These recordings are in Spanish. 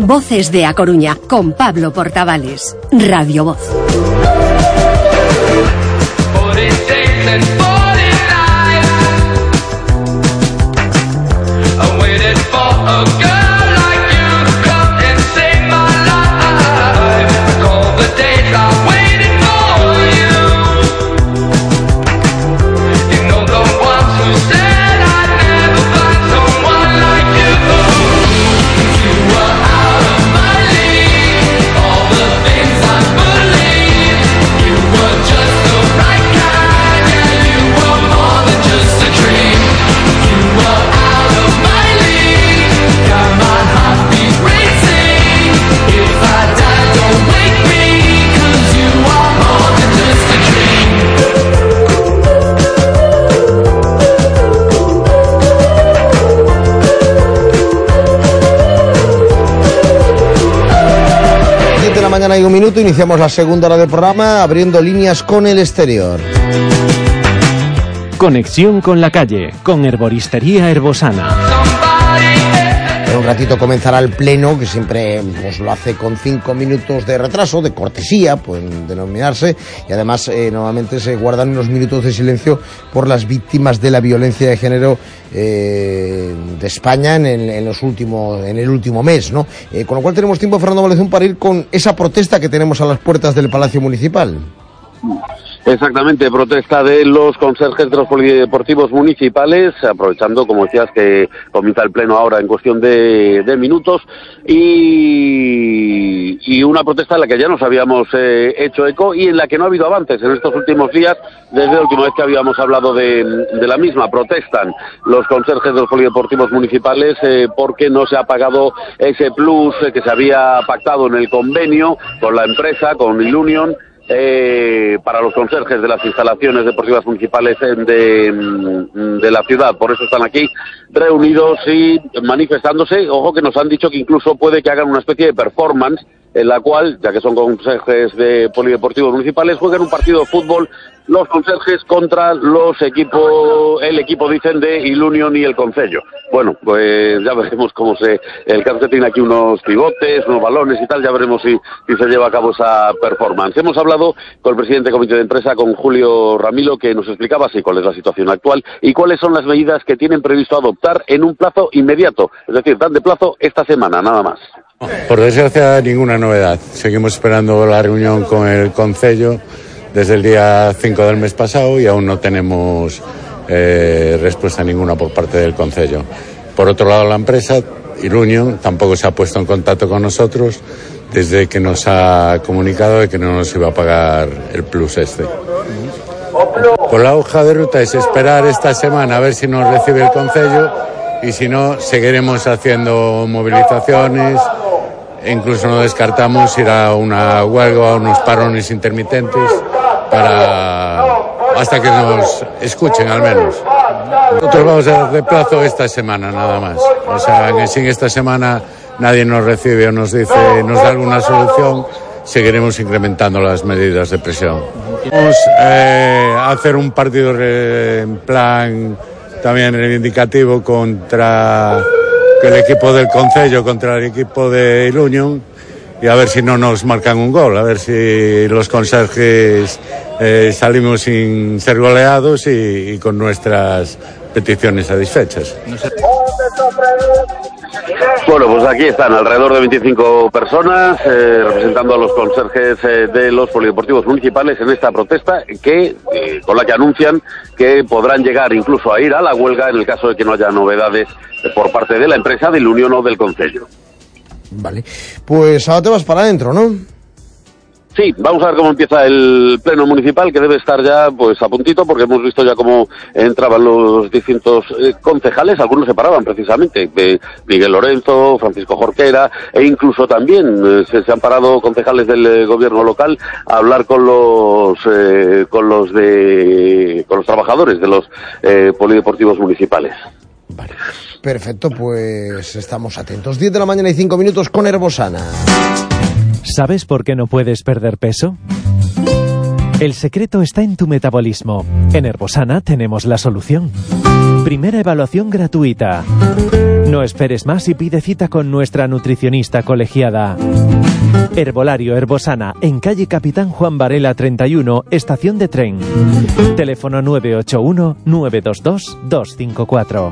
Voces de A Coruña, con Pablo Portavales. Radio Voz. Mañana y un minuto, iniciamos la segunda hora del programa abriendo líneas con el exterior. Conexión con la calle, con Herboristería Herbosana. En un ratito comenzará el pleno, que siempre pues, lo hace con 5 minutos de retraso, de cortesía, pueden denominarse, y además normalmente se guardan unos minutos de silencio por las víctimas de la violencia de género de España en el último mes, ¿no? Con lo cual tenemos tiempo, Fernando Valenzuela, para ir con esa protesta que tenemos a las puertas del Palacio Municipal. Exactamente, protesta de los conserjes de los polideportivos municipales, aprovechando, como decías, que comienza el pleno ahora en cuestión de minutos, y una protesta en la que ya nos habíamos hecho eco y en la que no ha habido avances en estos últimos días, desde la última vez que habíamos hablado de la misma. Protestan los conserjes de los polideportivos municipales porque no se ha pagado ese plus que se había pactado en el convenio con la empresa, con Ilunion, para los conserjes de las instalaciones deportivas municipales de la ciudad. Por eso están aquí reunidos y manifestándose. Ojo que nos han dicho que incluso puede que hagan una especie de performance en la cual, ya que son conserjes de polideportivos municipales, juegan un partido de fútbol los conserjes contra el equipo dicen de Ilunion y el Concello. Bueno, pues ya veremos cómo el caso que tiene aquí unos pivotes, unos balones y tal, ya veremos si se lleva a cabo esa performance. Hemos hablado con el presidente del comité de empresa, con Julio Ramilo, que nos explicaba así cuál es la situación actual y cuáles son las medidas que tienen previsto adoptar en un plazo inmediato, es decir, dan de plazo esta semana, nada más. Por desgracia, ninguna novedad. Seguimos esperando la reunión con el Concello desde el día 5 del mes pasado y aún no tenemos respuesta ninguna por parte del Concello. Por otro lado, la empresa, Ilunion, tampoco se ha puesto en contacto con nosotros desde que nos ha comunicado de que no nos iba a pagar el plus este. Con la hoja de ruta es esperar esta semana a ver si nos recibe el Concello y si no, seguiremos haciendo movilizaciones. Incluso no descartamos ir a una huelga, a unos parones intermitentes hasta que nos escuchen al menos. Nosotros vamos a dar de plazo esta semana nada más. O sea, que si en esta semana nadie nos recibe o nos da alguna solución, seguiremos incrementando las medidas de presión. Vamos a hacer un partido en plan también reivindicativo contra el equipo del Concello, contra el equipo de Ilunion, y a ver si no nos marcan un gol, a ver si los conserjes salimos sin ser goleados y con nuestras peticiones satisfechas. Bueno, pues aquí están alrededor de 25 personas representando a los conserjes de los polideportivos municipales en esta protesta con la que anuncian que podrán llegar incluso a ir a la huelga en el caso de que no haya novedades por parte de la empresa, del Ilunion o del Concello. Vale, pues ahora te vas para adentro, ¿no? Sí, vamos a ver cómo empieza el pleno municipal, que debe estar ya pues a puntito, porque hemos visto ya cómo entraban los distintos concejales, algunos se paraban precisamente, Miguel Lorenzo, Francisco Jorquera, e incluso también se han parado concejales del gobierno local a hablar con los trabajadores de los polideportivos municipales. Vale, perfecto, pues estamos atentos. 10 de la mañana y 5 minutos con Herbosana. ¿Sabes por qué no puedes perder peso? El secreto está en tu metabolismo. En Herbosana tenemos la solución. Primera evaluación gratuita. No esperes más y pide cita con nuestra nutricionista colegiada. Herbolario Herbosana, en calle Capitán Juan Varela 31, estación de tren. Teléfono 981-922-254.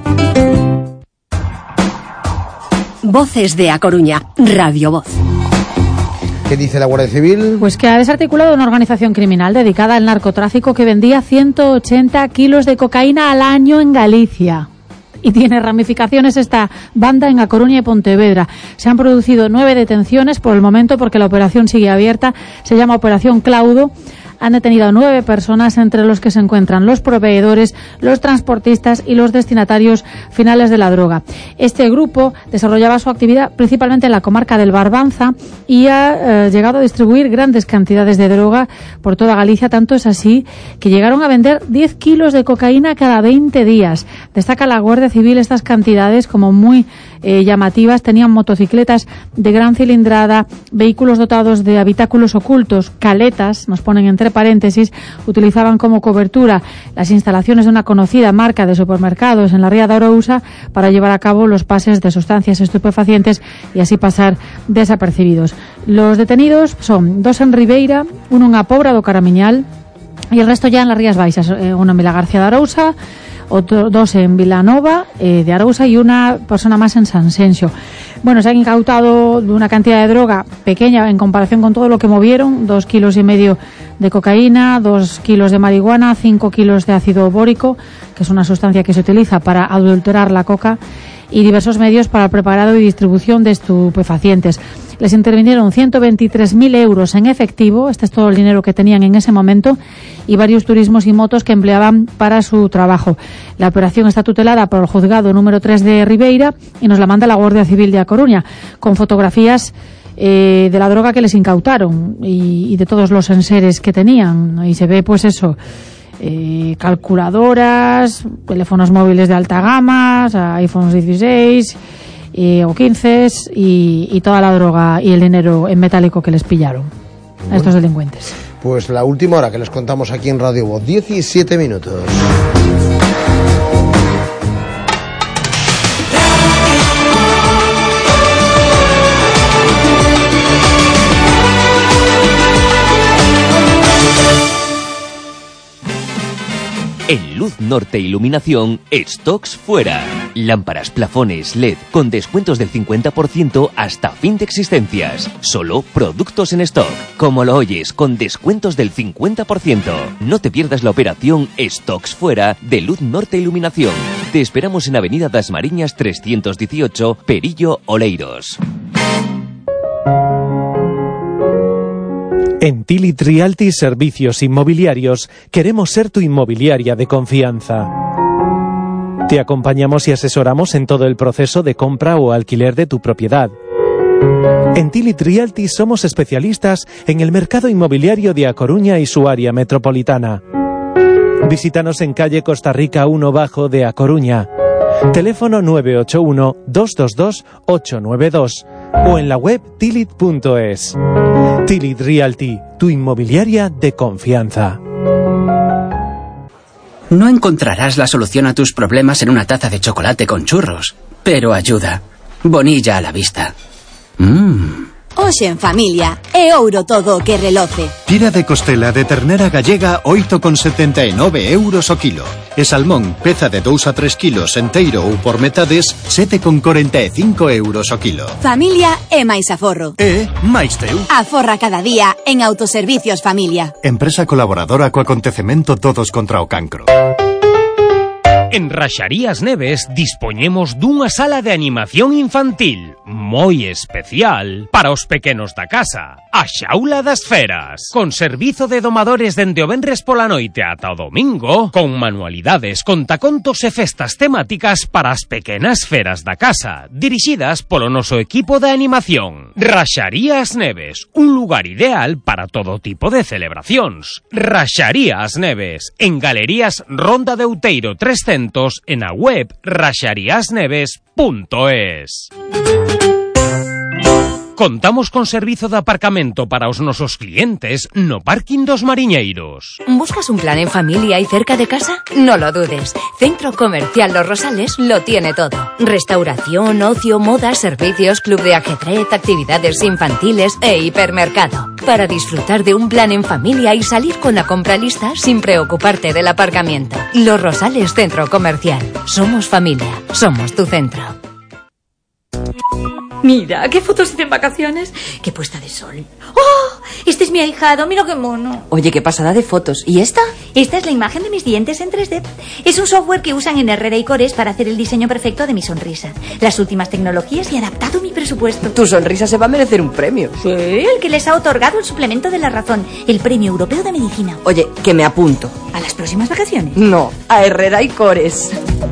Voces de A Coruña, Radio Voz. ¿Qué dice la Guardia Civil? Pues que ha desarticulado una organización criminal dedicada al narcotráfico que vendía 180 kilos de cocaína al año en Galicia. Y tiene ramificaciones esta banda en A Coruña y Pontevedra. Se han producido 9 detenciones por el momento porque la operación sigue abierta. Se llama Operación Claudo. Han detenido a 9 personas, entre los que se encuentran los proveedores, los transportistas y los destinatarios finales de la droga. Este grupo desarrollaba su actividad principalmente en la comarca del Barbanza y ha llegado a distribuir grandes cantidades de droga por toda Galicia. Tanto es así que llegaron a vender 10 kilos de cocaína cada 20 días. Destaca la Guardia Civil estas cantidades como muy llamativas. Tenían motocicletas de gran cilindrada, vehículos dotados de habitáculos ocultos, caletas, nos ponen entre paréntesis, utilizaban como cobertura las instalaciones de una conocida marca de supermercados en la ría de Arousa para llevar a cabo los pases de sustancias estupefacientes y así pasar desapercibidos. Los detenidos son 2 en Ribeira, uno en A Pobra do Caramiñal y el resto ya en las Rías Baixas, uno en Vilagarcía de Arousa, 2 en Vilanova de Arousa y una persona más en Sanxenxo. Bueno, se han incautado una cantidad de droga pequeña en comparación con todo lo que movieron, 2,5 kilos de cocaína, 2 kilos de marihuana, 5 kilos de ácido bórico, que es una sustancia que se utiliza para adulterar la coca, y diversos medios para el preparado y distribución de estupefacientes. Les intervinieron 123.000 euros en efectivo, este es todo el dinero que tenían en ese momento, y varios turismos y motos que empleaban para su trabajo. La operación está tutelada por el juzgado número 3 de Ribeira y nos la manda la Guardia Civil de A Coruña, con fotografías de la droga que les incautaron y de todos los enseres que tenían. Y se ve pues eso, calculadoras, teléfonos móviles de alta gama, iPhones 16 o 15 y toda la droga y el dinero en metálico que les pillaron a estos delincuentes. Pues la última hora que les contamos aquí en Radio Voz, 17 minutos. En Luz Norte Iluminación, stocks fuera. Lámparas, plafones, LED, con descuentos del 50% hasta fin de existencias. Solo productos en stock. Como lo oyes, con descuentos del 50%. No te pierdas la operación Stocks fuera de Luz Norte Iluminación. Te esperamos en Avenida das Mariñas 318, Perillo, Oleiros. En Tilit Realty Servicios Inmobiliarios queremos ser tu inmobiliaria de confianza. Te acompañamos y asesoramos en todo el proceso de compra o alquiler de tu propiedad. En Tilit Realty somos especialistas en el mercado inmobiliario de A Coruña y su área metropolitana. Visítanos en calle Costa Rica 1 Bajo de A Coruña. Teléfono 981-222-892 o en la web tilit.es. Tilit Realty, tu inmobiliaria de confianza. No encontrarás la solución a tus problemas en una taza de chocolate con churros, pero ayuda. Bonilla a la vista. Hoxe en familia, é ouro todo o que reloce. Tira de costela de ternera gallega 8,79 euros o kilo. E salmón, peza de 2 a 3 kilos enteiro ou por metades, 7,45 euros o kilo. Familia é máis aforro. E máis teu. Aforra cada día en Autoservicios Familia. Empresa colaboradora co acontecemento Todos contra o Cancro. En Raxarías Neves dispoñemos dunha sala de animación infantil moi especial para os pequenos da casa, a Xaula das Feras, con servizo de domadores dende o venres pola noite ata o domingo, con manualidades, contacontos e festas temáticas para as pequenas feras da casa, dirixidas polo noso equipo de animación. Raxarías Neves, un lugar ideal para todo tipo de celebracións. Raxarías Neves, en Galerías Ronda de Outeiro 300, en a web raxariasneves.es. Contamos con servizo de aparcamento para os nosos clientes no parking dos Mariñeiros. ¿Buscas un plan en familia y cerca de casa? No lo dudes. Centro Comercial Los Rosales lo tiene todo. Restauración, ocio, moda, servicios, club de ajedrez, actividades infantiles e hipermercado. Para disfrutar de un plan en familia y salir con la compra lista sin preocuparte del aparcamiento. Los Rosales Centro Comercial. Somos familia. Somos tu centro. Mira, qué fotos hice en vacaciones. Qué puesta de sol. ¡Oh! Este es mi ahijado, mira qué mono. Oye, qué pasada de fotos. ¿Y esta? Esta es la imagen de mis dientes en 3D. Es un software que usan en Herrera y Cores para hacer el diseño perfecto de mi sonrisa. Las últimas tecnologías y adaptado a mi presupuesto. Tu sonrisa se va a merecer un premio. Sí, el que les ha otorgado el suplemento de la razón, el Premio Europeo de Medicina. Oye, que me apunto. ¿A las próximas vacaciones? No, a Herrera y Cores.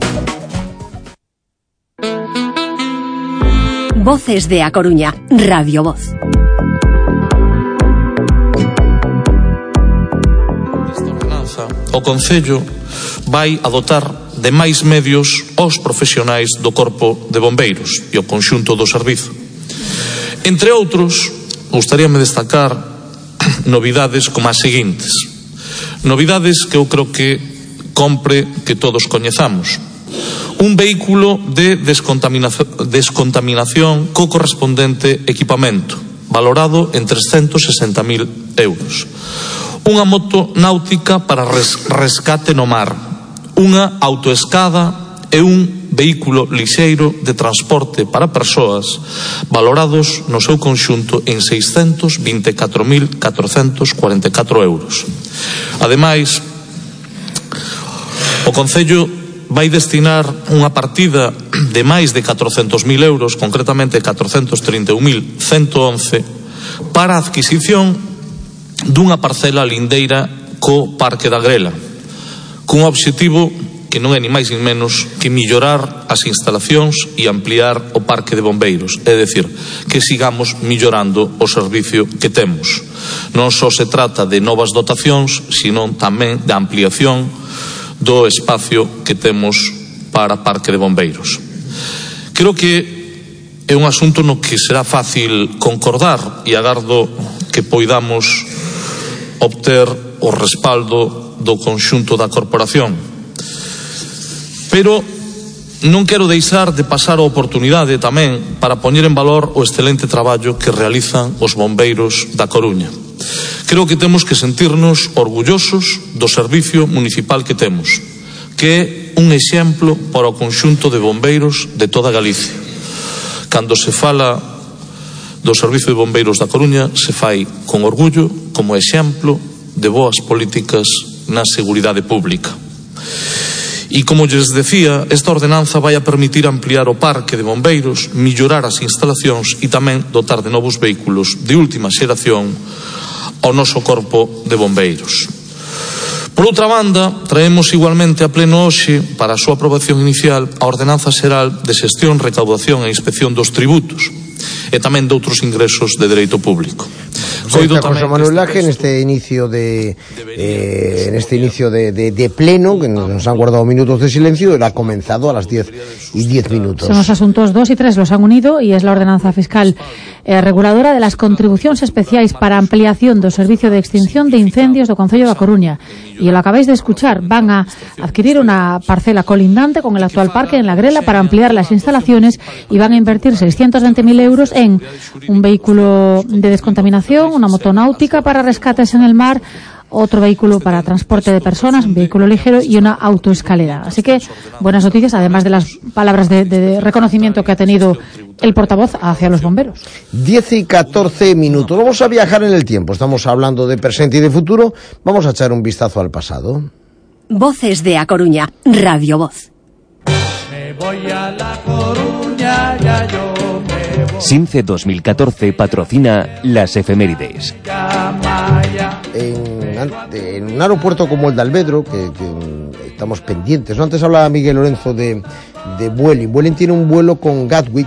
Voces de A Coruña, Radio Voz. Esta ordenanza, o Concello vai a dotar de máis medios aos profesionais do Corpo de Bombeiros e ao conxunto do servizo. Entre outros, gustaríame destacar novidades como as seguintes. Novidades que eu creo que compre que todos coñezamos. Un vehículo de descontaminación co correspondente equipamento, valorado en 360.000 euros. Unha moto náutica para rescate no mar, unha autoescada e un vehículo lixeiro de transporte para persoas, valorados no seu conxunto en 624.444 euros. Ademais, o Concello vai destinar unha partida de máis de 400.000 euros, concretamente 431.111, para a adquisición dunha parcela lindeira co Parque da Grela, cun obxectivo que non é ni máis ni menos que mellorar as instalacións e ampliar o Parque de Bombeiros, é dicir, que sigamos mellorando o servicio que temos. Non só se trata de novas dotacións, sino tamén de ampliación do espacio que temos para Parque de Bombeiros. Creo que é un asunto no que será fácil concordar e agardo que poidamos obter o respaldo do conxunto da corporación. Pero non quero deixar de pasar a oportunidade tamén para poñer en valor o excelente traballo que realizan os bombeiros da Coruña. Creo que temos que sentirnos orgullosos do servicio municipal que temos, que é un exemplo para o conxunto de bombeiros de toda Galicia. Cando se fala do servicio de bombeiros da Coruña, se fai con orgullo como exemplo de boas políticas na seguridade pública. E como lles decía, esta ordenanza vai a permitir ampliar o parque de bombeiros, mellorar as instalacións e tamén dotar de novos vehículos de última xeración ao noso corpo de bombeiros. Por outra banda, traemos igualmente a pleno hoxe para a súa aprobación inicial a Ordenanza Xeral de Xestión, Recaudación e Inspección dos Tributos e tamén de outros ingresos de dereito público. José Manuel Laje, en este inicio de pleno, que nos han guardado minutos de silencio, ha comenzado a las 10:10. Son los asuntos 2 y 3, los han unido, y es la ordenanza fiscal reguladora de las contribucións especiais para ampliación do servicio de extinción de incendios do Concello da Coruña. Y lo acabáis de escuchar, van a adquirir una parcela colindante con el actual parque en La Grela para ampliar las instalaciones y van a invertir 620.000 euros en un vehículo de descontaminación, una motonáutica para rescates en el mar, otro vehículo para transporte de personas, un vehículo ligero y una autoescalera. Así que buenas noticias, además de las palabras de reconocimiento que ha tenido el portavoz hacia los bomberos. 10:14. Vamos a viajar en el tiempo. Estamos hablando de presente y de futuro. Vamos a echar un vistazo al pasado. Voces de A Coruña, Radio Voz. Me voy a La Coruña, ya yo me voy. SINCE 2014 patrocina las efemérides. En un aeropuerto como el de Alvedro, que estamos pendientes, ¿no? Antes hablaba Miguel Lorenzo de Vueling. Vueling tiene un vuelo con Gatwick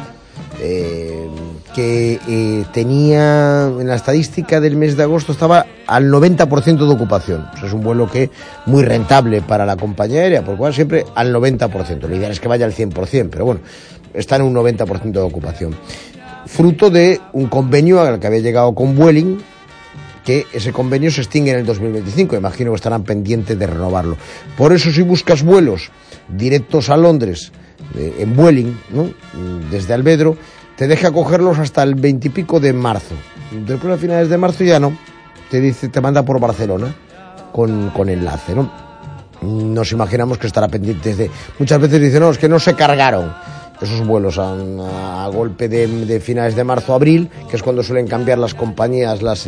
que tenía, en la estadística del mes de agosto, estaba al 90% de ocupación. O sea, es un vuelo que muy rentable para la compañía aérea, por lo cual siempre al 90%. Lo ideal es que vaya al 100%, pero bueno, está en un 90% de ocupación. fruto de un convenio al que había llegado con Vueling, que ese convenio se extingue en el 2025, imagino que estarán pendientes de renovarlo. Por eso, si buscas vuelos directos a Londres en Vueling, ¿no?, desde Alvedro, te deja cogerlos hasta el 20 y pico de marzo. Después, a finales de marzo, ya no, te manda por Barcelona con enlace, ¿no? Nos imaginamos que estará pendiente de... Muchas veces dicen, no, es que no se cargaron esos vuelos a golpe de finales de marzo, abril, que es cuando suelen cambiar las compañías, los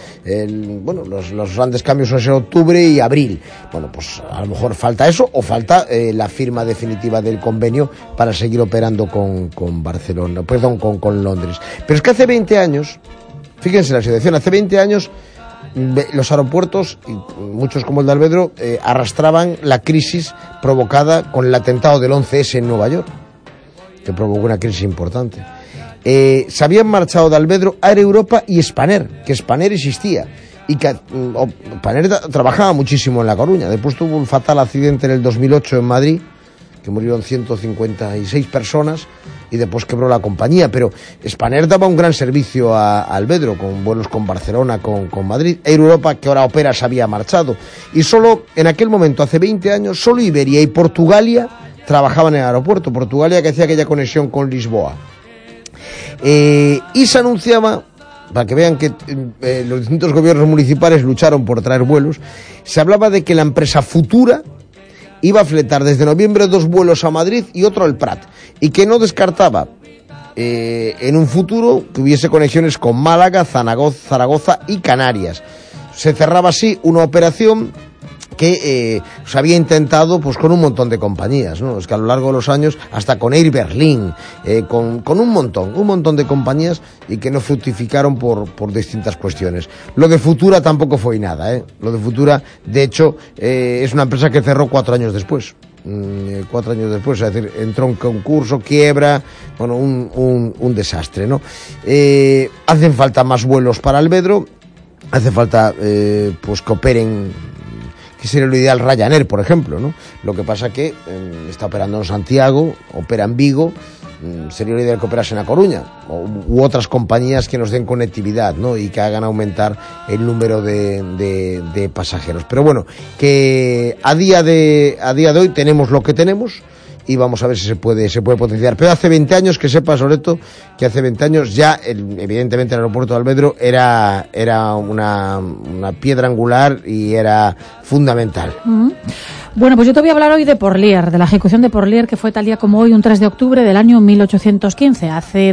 grandes cambios suelen ser octubre y abril. Bueno, pues a lo mejor falta eso, o falta la firma definitiva del convenio para seguir operando con Barcelona, perdón, con Londres. Pero es que hace 20 años, fíjense la situación, hace 20 años los aeropuertos, y muchos como el de Alvedro, arrastraban la crisis provocada con el atentado del 11S en Nueva York, que provocó una crisis importante. Se habían marchado de Alvedro Air Europa y Spanair, que Spanair existía, y que Spanair trabajaba muchísimo en La Coruña. Después tuvo un fatal accidente en el 2008 en Madrid, que murieron 156 personas, y después quebró la compañía. Pero Spanair daba un gran servicio a Alvedro, con vuelos con Barcelona, con Madrid. Air Europa, que ahora opera, se había marchado. Y solo en aquel momento, hace 20 años, solo Iberia y Portugalia trabajaban en el aeropuerto. Portugalia, que hacía aquella conexión con Lisboa. Y se anunciaba, para que vean que los distintos gobiernos municipales lucharon por traer vuelos, se hablaba de que la empresa Futura iba a fletar desde noviembre 2 vuelos a Madrid y otro al Prat, y que no descartaba en un futuro que hubiese conexiones con Málaga, Zaragoza y Canarias. Se cerraba así una operación que se había intentado pues con un montón de compañías, ¿no? Es que a lo largo de los años, hasta con Air Berlin, con un montón de compañías, y que no fructificaron por distintas cuestiones. Lo de Futura tampoco fue nada, Lo de Futura, de hecho, es una empresa que cerró 4 años después. 4 años después, es decir, entró en concurso, quiebra, bueno, un desastre, ¿no? Hacen falta más vuelos para Alvedro, hace falta pues que operen, que sería lo ideal, Ryanair, por ejemplo, ¿no? Lo que pasa que está operando en Santiago, opera en Vigo, sería lo ideal que operase en A Coruña, u otras compañías que nos den conectividad, ¿no?, y que hagan aumentar el número de pasajeros. Pero bueno, que a día de hoy tenemos lo que tenemos, y vamos a ver si se puede potenciar. Pero hace 20 años, que sepa, Soreto, que hace 20 años ya, evidentemente, el aeropuerto de Alvedro era una piedra angular y era fundamental. Bueno, pues yo te voy a hablar hoy de Porlier, de la ejecución de Porlier, que fue tal día como hoy, un 3 de octubre del año 1815, hace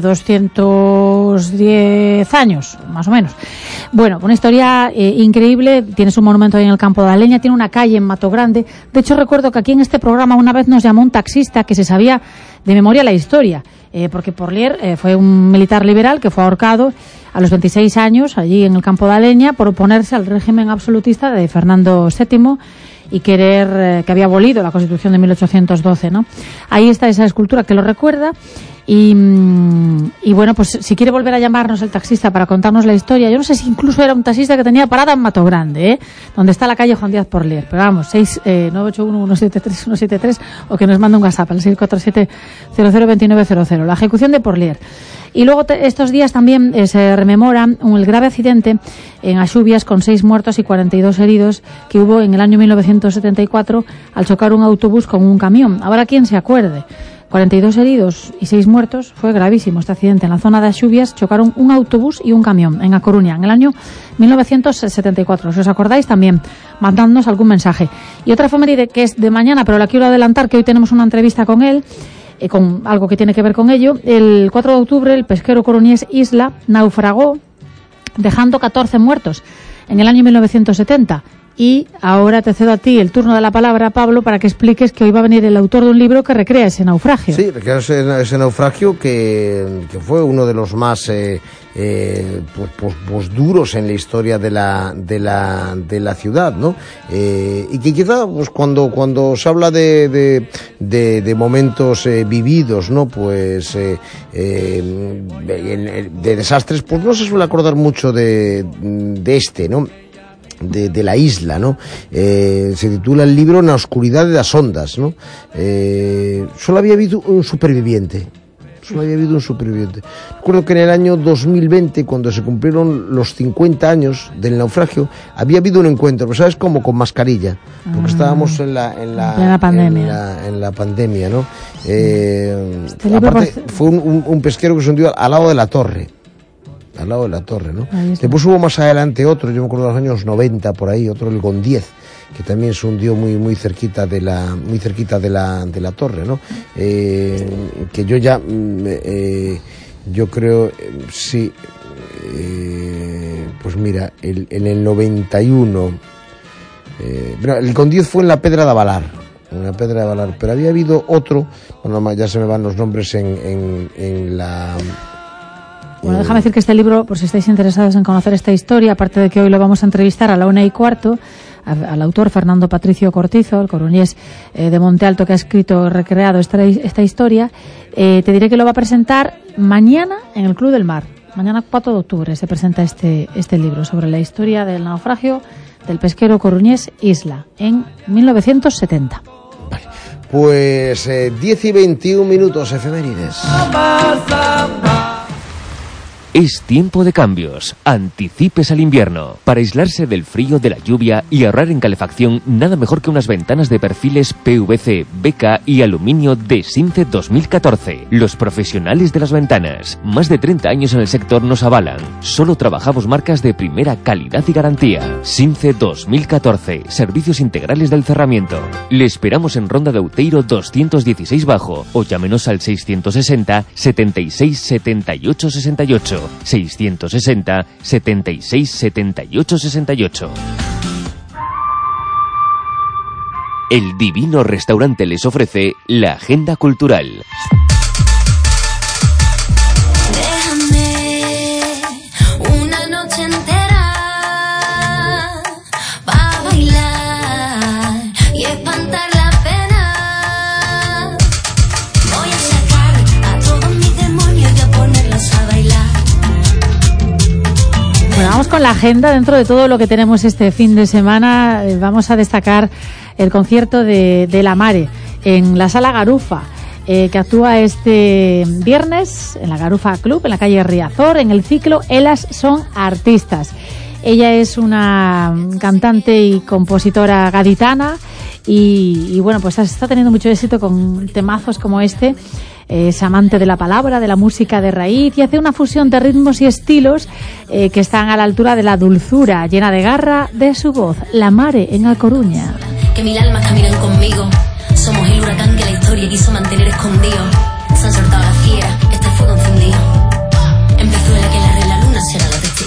210 años, más o menos. Bueno, una historia increíble. Tienes un monumento ahí en el Campo de la Leña, tiene una calle en Mato Grande. De hecho, recuerdo que aquí en este programa una vez nos llamó un taxista que se sabía de memoria la historia, porque Porlier fue un militar liberal que fue ahorcado a los 26 años allí en el Campo de la Leña por oponerse al régimen absolutista de Fernando VII y querer, que había abolido la Constitución de 1812, ¿no? Ahí está esa escultura que lo recuerda. Y bueno, pues si quiere volver a llamarnos el taxista para contarnos la historia, yo no sé si incluso era un taxista que tenía parada en Mato Grande, donde está la calle Juan Díaz Porlier, pero vamos, 981-173-173, o que nos manda un WhatsApp al 647-002900, la ejecución de Porlier. Y luego estos días también se rememora el grave accidente en Axubias con 6 muertos y 42 heridos que hubo en el año 1974 al chocar un autobús con un camión. Ahora, ¿quién se acuerde? 42 heridos y 6 muertos, fue gravísimo este accidente. En la zona de Axubias chocaron un autobús y un camión en A Coruña en el año 1974. Si os acordáis, también mandadnos algún mensaje. Y otra efeméride que es de mañana, pero la quiero adelantar, que hoy tenemos una entrevista con él, con algo que tiene que ver con ello. El 4 de octubre el pesquero coruñés Isla naufragó dejando 14 muertos en el año 1970. Y ahora te cedo a ti el turno de la palabra, Pablo, para que expliques que hoy va a venir el autor de un libro que recrea ese naufragio. Sí, recrea ese naufragio que fue uno de los más pues duros en la historia de la ciudad, ¿no? Y que quizá pues cuando se habla de momentos vividos, ¿no? Pues de desastres, pues no se suele acordar mucho de este, ¿no? De la isla, ¿no? Se titula el libro Na oscuridad de las ondas, ¿no? Solo había habido un superviviente Solo había habido un superviviente. Recuerdo que en el año 2020, cuando se cumplieron los 50 años del naufragio, había habido un encuentro, pero ¿sabes cómo? Con mascarilla, porque estábamos en la pandemia. En la pandemia, ¿no? Aparte, fue un pesquero que se hundió al lado de la torre. Al lado de la torre, ¿no? Después hubo más adelante otro, yo me acuerdo de los años 90, por ahí, otro, el Gondiez, que también se hundió muy cerquita de la torre, ¿no? Que yo ya yo creo sí, pues mira, en el 91 el Gondiez fue en la Pedra de Avalar, pero había habido otro, bueno, ya se me van los nombres en la... Bueno, déjame decir que este libro, por si estáis interesados en conocer esta historia, aparte de que hoy lo vamos a entrevistar a la 1:15, al autor Fernando Patricio Cortizo, el coruñés de Monte Alto, que ha escrito y recreado esta historia, te diré que lo va a presentar mañana en el Club del Mar. Mañana 4 de octubre se presenta este libro sobre la historia del naufragio del pesquero coruñés Isla, en 1970. Vale. Pues 10 y 21 minutos, efemérides. Es tiempo de cambios. Anticipes al invierno. Para aislarse del frío, de la lluvia y ahorrar en calefacción, nada mejor que unas ventanas de perfiles PVC, BK y aluminio de Since 2014. Los profesionales de las ventanas. Más de 30 años en el sector nos avalan. Solo trabajamos marcas de primera calidad y garantía. Since 2014. Servicios integrales del cerramiento. Le esperamos en Ronda de Outeiro 216 Bajo o llámenos al 660 76 78 68. 660 76 78 68. El Divino Restaurante les ofrece la agenda cultural. Vamos con la agenda. Dentro de todo lo que tenemos este fin de semana, vamos a destacar el concierto de La Mare en la Sala Garufa, que actúa este viernes en la Garufa Club, en la calle Riazor, en el ciclo Elas son artistas. Ella es una cantante y compositora gaditana y bueno, pues está teniendo mucho éxito con temazos como este. Es amante de la palabra, de la música de raíz y hace una fusión de ritmos y estilos que están a la altura de la dulzura llena de garra de su voz. La Mare en A Coruña. Que mil almas caminan conmigo. Somos el huracán que la historia quiso mantener escondido. Se han soltado la fiera, este fuego encendido. Empezó el aquelarre, la luna será la testigo.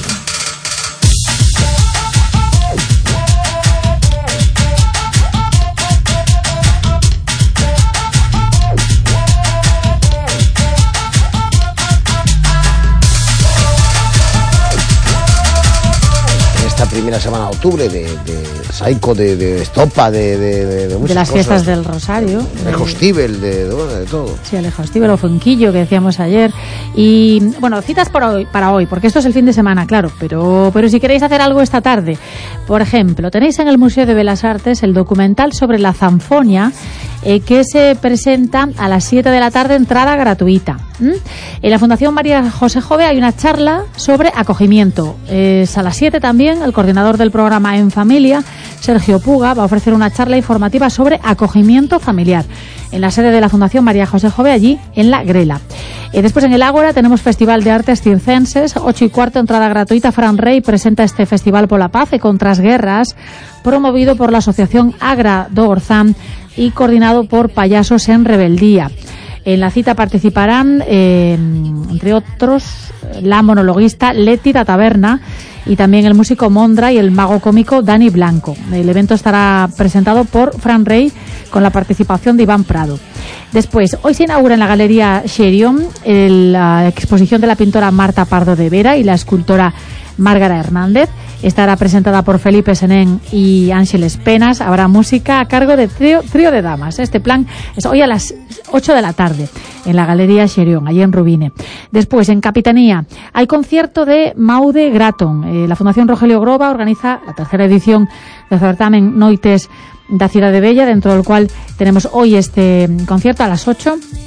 Primera semana de octubre de Saico, de Estopa, de muchas de las cosas, fiestas del Rosario, de Hostibel, de todo. Sí, el Hostibel o Fuenquillo que decíamos ayer. Y bueno, citas para hoy, porque esto es el fin de semana, claro, pero si queréis hacer algo esta tarde, por ejemplo, tenéis en el Museo de Bellas Artes el documental sobre la zanfonia, que se presenta a las 7 de la tarde, entrada gratuita. En la Fundación María José Jove hay una charla sobre acogimiento. Es a las 7 también. El coordinador del programa En Familia, Sergio Puga, va a ofrecer una charla informativa sobre acogimiento familiar en la sede de la Fundación María José Jove, allí en La Grela. Después en el Ágora tenemos Festival de Artes Circenses, 8:15, entrada gratuita. Fran Rey presenta este Festival por la Paz y contra las Guerras, promovido por la Asociación Agra do Orzán y coordinado por Payasos en Rebeldía. En la cita participarán, entre otros, la monologuista Leti da Taberna y también el músico Mondra y el mago cómico Dani Blanco. El evento estará presentado por Fran Rey con la participación de Iván Prado. Después, hoy se inaugura en la Galería Xerión la exposición de la pintora Marta Pardo de Vera y la escultora Márgara Hernández. Estará presentada por Felipe Senén y Ángeles Penas. Habrá música a cargo de trío de damas. Este plan es hoy a las 8 de la tarde en la Galería Xerión, allí en Rubine. Después, en Capitanía, hay concierto de Maude Graton. La Fundación Rogelio Groba organiza la tercera edición del certamen Noites da Cidade Bella, dentro del cual tenemos hoy este concierto a las 8.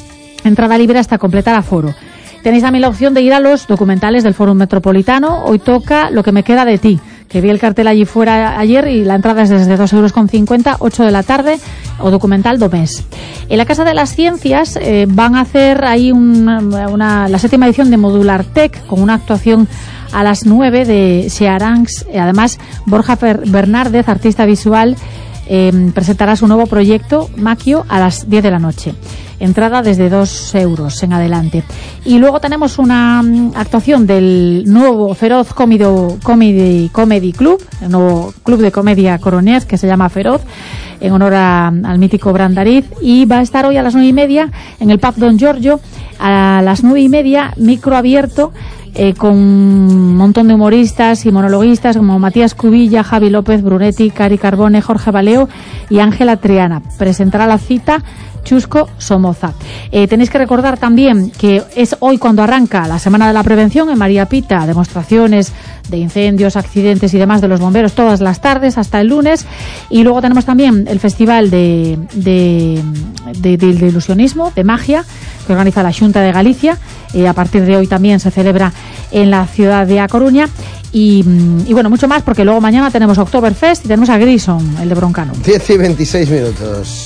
entrada libre hasta completar aforo. Tenéis también la opción de ir a los documentales del Fórum Metropolitano. Hoy toca Lo que me queda de ti, que vi el cartel allí fuera ayer y la entrada es desde 2,50 €, 8 de la tarde, o documental Domés. En la Casa de las Ciencias van a hacer ahí la 7ª edición de Modular Tech, con una actuación a las 9 de Searangs. Además, Borja Bernárdez, artista visual, presentará su nuevo proyecto, Maquio, a las 10 de la noche. Entrada desde 2 € en adelante. Y luego tenemos una actuación del nuevo Feroz Comedy Club, el nuevo club de comedia coronés que se llama Feroz, en honor al mítico Brandariz, y va a estar hoy a las 9:30 en el Pub Don Giorgio. A las 9:30, micro abierto, con un montón de humoristas y monologuistas como Matías Cubilla, Javi López, Brunetti, Cari Carbone, Jorge Baleo y Ángela Triana. Presentará la cita Chusco Somoza. Tenéis que recordar también que es hoy cuando arranca la Semana de la Prevención en María Pita, demostraciones de incendios, accidentes y demás de los bomberos todas las tardes hasta el lunes. Y luego tenemos también el Festival de Ilusionismo, de Magia, que organiza la Xunta de Galicia. A partir de hoy también se celebra en la ciudad de A Coruña. Y bueno, mucho más, porque luego mañana tenemos Oktoberfest y tenemos a Grison, el de Broncano. 10:26 minutos.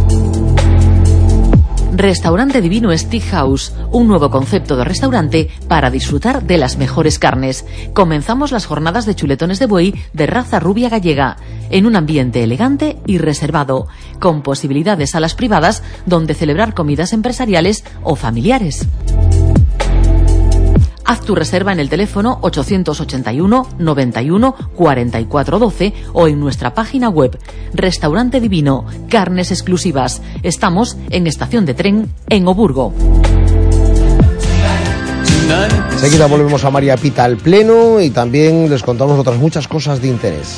Restaurante Divino Steakhouse, un nuevo concepto de restaurante para disfrutar de las mejores carnes. Comenzamos las jornadas de chuletones de buey de raza rubia gallega, en un ambiente elegante y reservado, con posibilidades a las privadas donde celebrar comidas empresariales o familiares. Haz tu reserva en el teléfono 881 91 44 12 o en nuestra página web. Restaurante Divino, carnes exclusivas. Estamos en Estación de Tren, en Oburgo. Enseguida volvemos a María Pita al pleno y también les contamos otras muchas cosas de interés.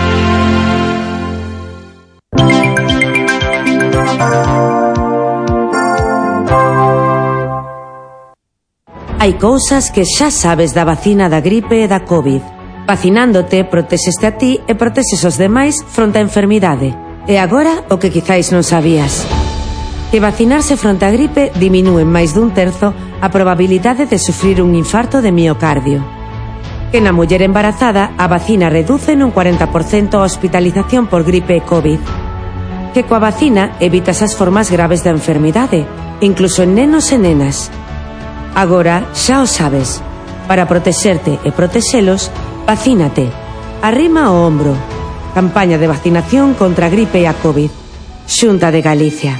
Hai cousas que xa sabes da vacina da gripe e da COVID. Vacinándote, protexeste a ti e protexes os demais fronte á enfermidade. E agora, o que quizáis non sabías. Que vacinarse fronte á gripe diminúe en máis dun terzo a probabilidade de sufrir un infarto de miocardio. Que na muller embarazada a vacina reduce nun 40% a hospitalización por gripe e COVID. Que coa vacina evitas as formas graves da enfermidade, incluso en nenos e nenas. Agora xa o sabes. Para protexerte e protexelos, vacínate. Arrima o ombro. Campaña de vacinación contra a gripe e a COVID. Xunta de Galicia.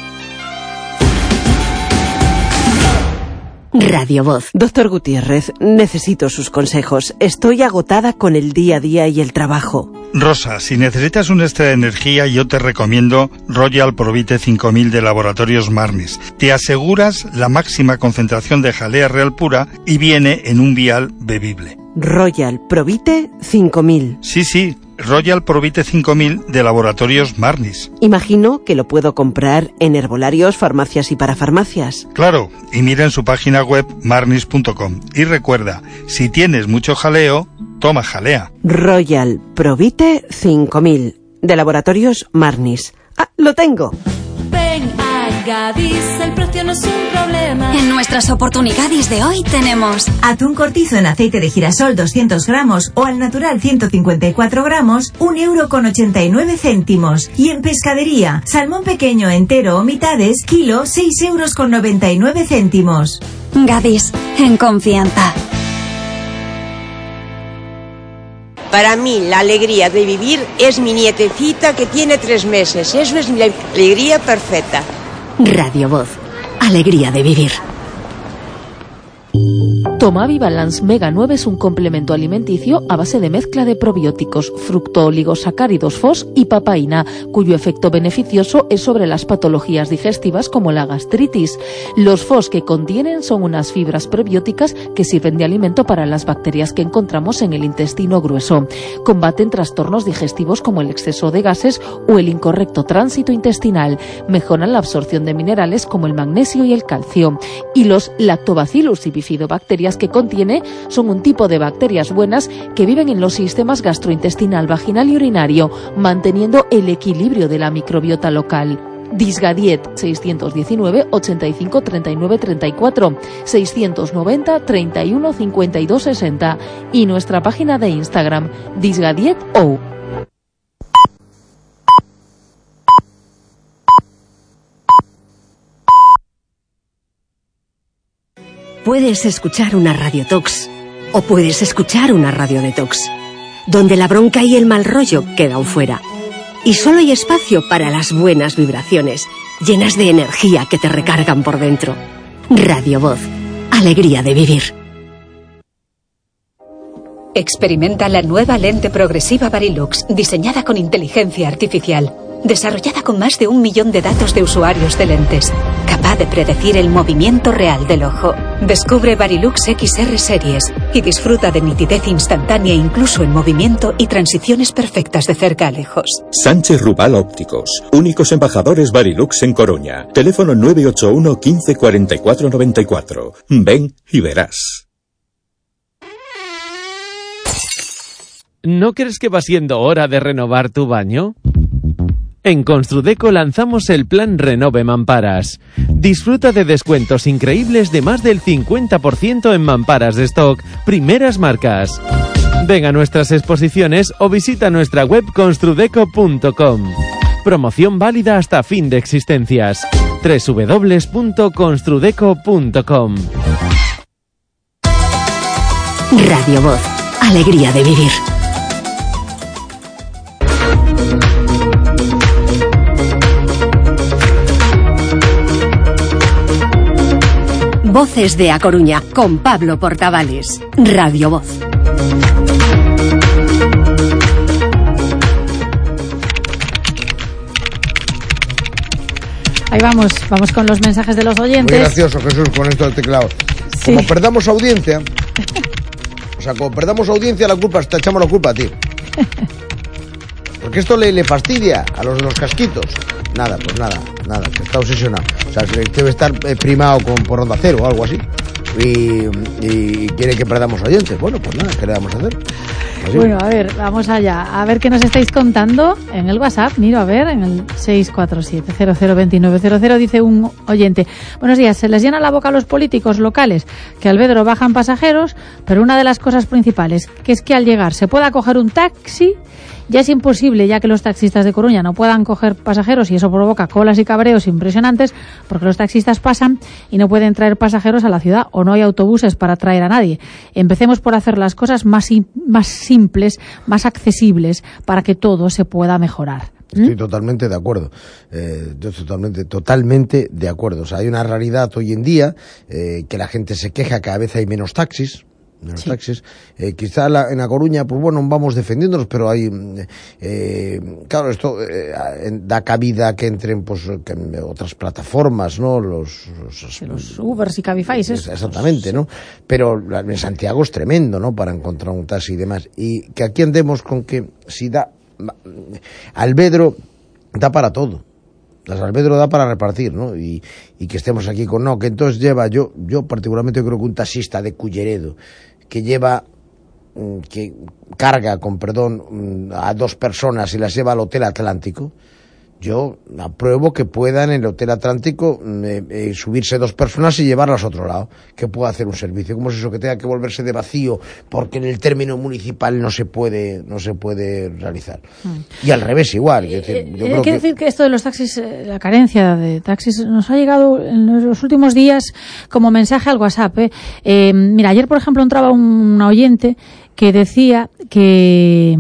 Radio Voz. Doctor Gutiérrez, necesito sus consejos. Estoy agotada con el día a día y el trabajo. Rosa, si necesitas un extra de energía, yo te recomiendo Royal Provite 5000 de Laboratorios Marnis. Te aseguras la máxima concentración de jalea real pura y viene en un vial bebible. Royal Provite 5000. Sí, Royal Provite 5000 de Laboratorios Marnis. Imagino que lo puedo comprar en herbolarios, farmacias y parafarmacias. Claro, y mira en su página web marnis.com. Y recuerda, si tienes mucho jaleo, toma jalea. Royal Provite 5000 de Laboratorios Marnis. ¡Ah, lo tengo! Ven a Gadis, el precio no es un problema. En nuestras oportunidades de hoy tenemos atún cortizo en aceite de girasol 200 gramos o al natural 154 gramos, 1,89 €. Y en pescadería, salmón pequeño, entero o mitades, kilo, 6,99 €. Gadis, en confianza. Para mí, la alegría de vivir es mi nietecita que tiene 3 meses. Eso es mi alegría perfecta. Radio Voz. Alegría de vivir. Tomavi Balance Mega 9 es un complemento alimenticio a base de mezcla de probióticos, fructooligosacáridos FOS y papaína, cuyo efecto beneficioso es sobre las patologías digestivas como la gastritis. Los FOS que contienen son unas fibras prebióticas que sirven de alimento para las bacterias que encontramos en el intestino grueso. Combaten trastornos digestivos como el exceso de gases o el incorrecto tránsito intestinal. Mejoran la absorción de minerales como el magnesio y el calcio. Y los lactobacillus y bifidobacterias que contiene son un tipo de bacterias buenas que viven en los sistemas gastrointestinal, vaginal y urinario, manteniendo el equilibrio de la microbiota local. Disgadiet 619 85 39 34, 690 31 52 60 y nuestra página de Instagram disgadiet.ou. Puedes escuchar una radiotox o puedes escuchar una radiodetox, donde la bronca y el mal rollo quedan fuera. Y solo hay espacio para las buenas vibraciones, llenas de energía que te recargan por dentro. Radio Voz, alegría de vivir. Experimenta la nueva lente progresiva Varilux, diseñada con inteligencia artificial, desarrollada con más de 1 millón de datos de usuarios de lentes, capaz de predecir el movimiento real del ojo. Descubre Varilux XR Series y disfruta de nitidez instantánea incluso en movimiento y transiciones perfectas de cerca a lejos. Sánchez Rubal Ópticos, únicos embajadores Varilux en Coruña. Teléfono 981 15 44 94. Ven y verás. ¿No crees que va siendo hora de renovar tu baño? En Construdeco lanzamos el plan Renove Mamparas. Disfruta de descuentos increíbles de más del 50% en mamparas de stock, primeras marcas. Ven a nuestras exposiciones o visita nuestra web construdeco.com. Promoción válida hasta fin de existencias. www.construdeco.com. Radio Voz, alegría de vivir. Voces de A Coruña, con Pablo Portavales. Radio Voz. Ahí vamos con los mensajes de los oyentes. Muy gracioso, Jesús, con esto del teclado. Sí. Como perdamos audiencia, la culpa, te echamos la culpa a ti. Porque esto le fastidia a los casquitos. Nada, que está obsesionado. O sea, debe estar primado por Onda Cero o algo así. Y quiere que perdamos oyentes. Bueno, pues nada, ¿qué le vamos a hacer? Así. Bueno, a ver, vamos allá. A ver qué nos estáis contando en el WhatsApp. Miro, a ver, en el 647-002900 dice un oyente: buenos días, se les llena la boca a los políticos locales que al Vedro bajan pasajeros, pero una de las cosas principales, que es que al llegar se pueda coger un taxi, ya es imposible, ya que los taxistas de Coruña no puedan coger pasajeros y eso provoca colas y cabreos impresionantes, porque los taxistas pasan y no pueden traer pasajeros a la ciudad o no hay autobuses para traer a nadie. Empecemos por hacer las cosas más simples, más accesibles, para que todo se pueda mejorar. Estoy totalmente de acuerdo. Totalmente de acuerdo. O sea, hay una realidad hoy en día que la gente se queja, cada vez hay menos taxis. Taxis. Quizá en A Coruña, pues bueno, vamos defendiéndonos, pero hay, claro, esto da cabida a que entren pues que otras plataformas, ¿no? Los Ubers y Cabifys. Exactamente, ¿no? Pero en Santiago es tremendo, ¿no? Para encontrar un taxi y demás. Y que aquí andemos con que si da, Alvedro da para todo. Las Alvedro da para repartir, ¿no? Y que estemos aquí con no, que entonces lleva, yo particularmente creo que un taxista de Culleredo que lleva, que carga, con perdón, a 2 personas y las lleva al Hotel Atlántico, yo apruebo que puedan en el Hotel Atlántico subirse 2 personas y llevarlas a otro lado, que pueda hacer un servicio. ¿Cómo es eso? Que tenga que volverse de vacío porque en el término municipal no se puede realizar. Y al revés igual. Hay que decir que esto de los taxis, la carencia de taxis, nos ha llegado en los últimos días como mensaje al WhatsApp. Mira, ayer por ejemplo entraba un oyente que decía que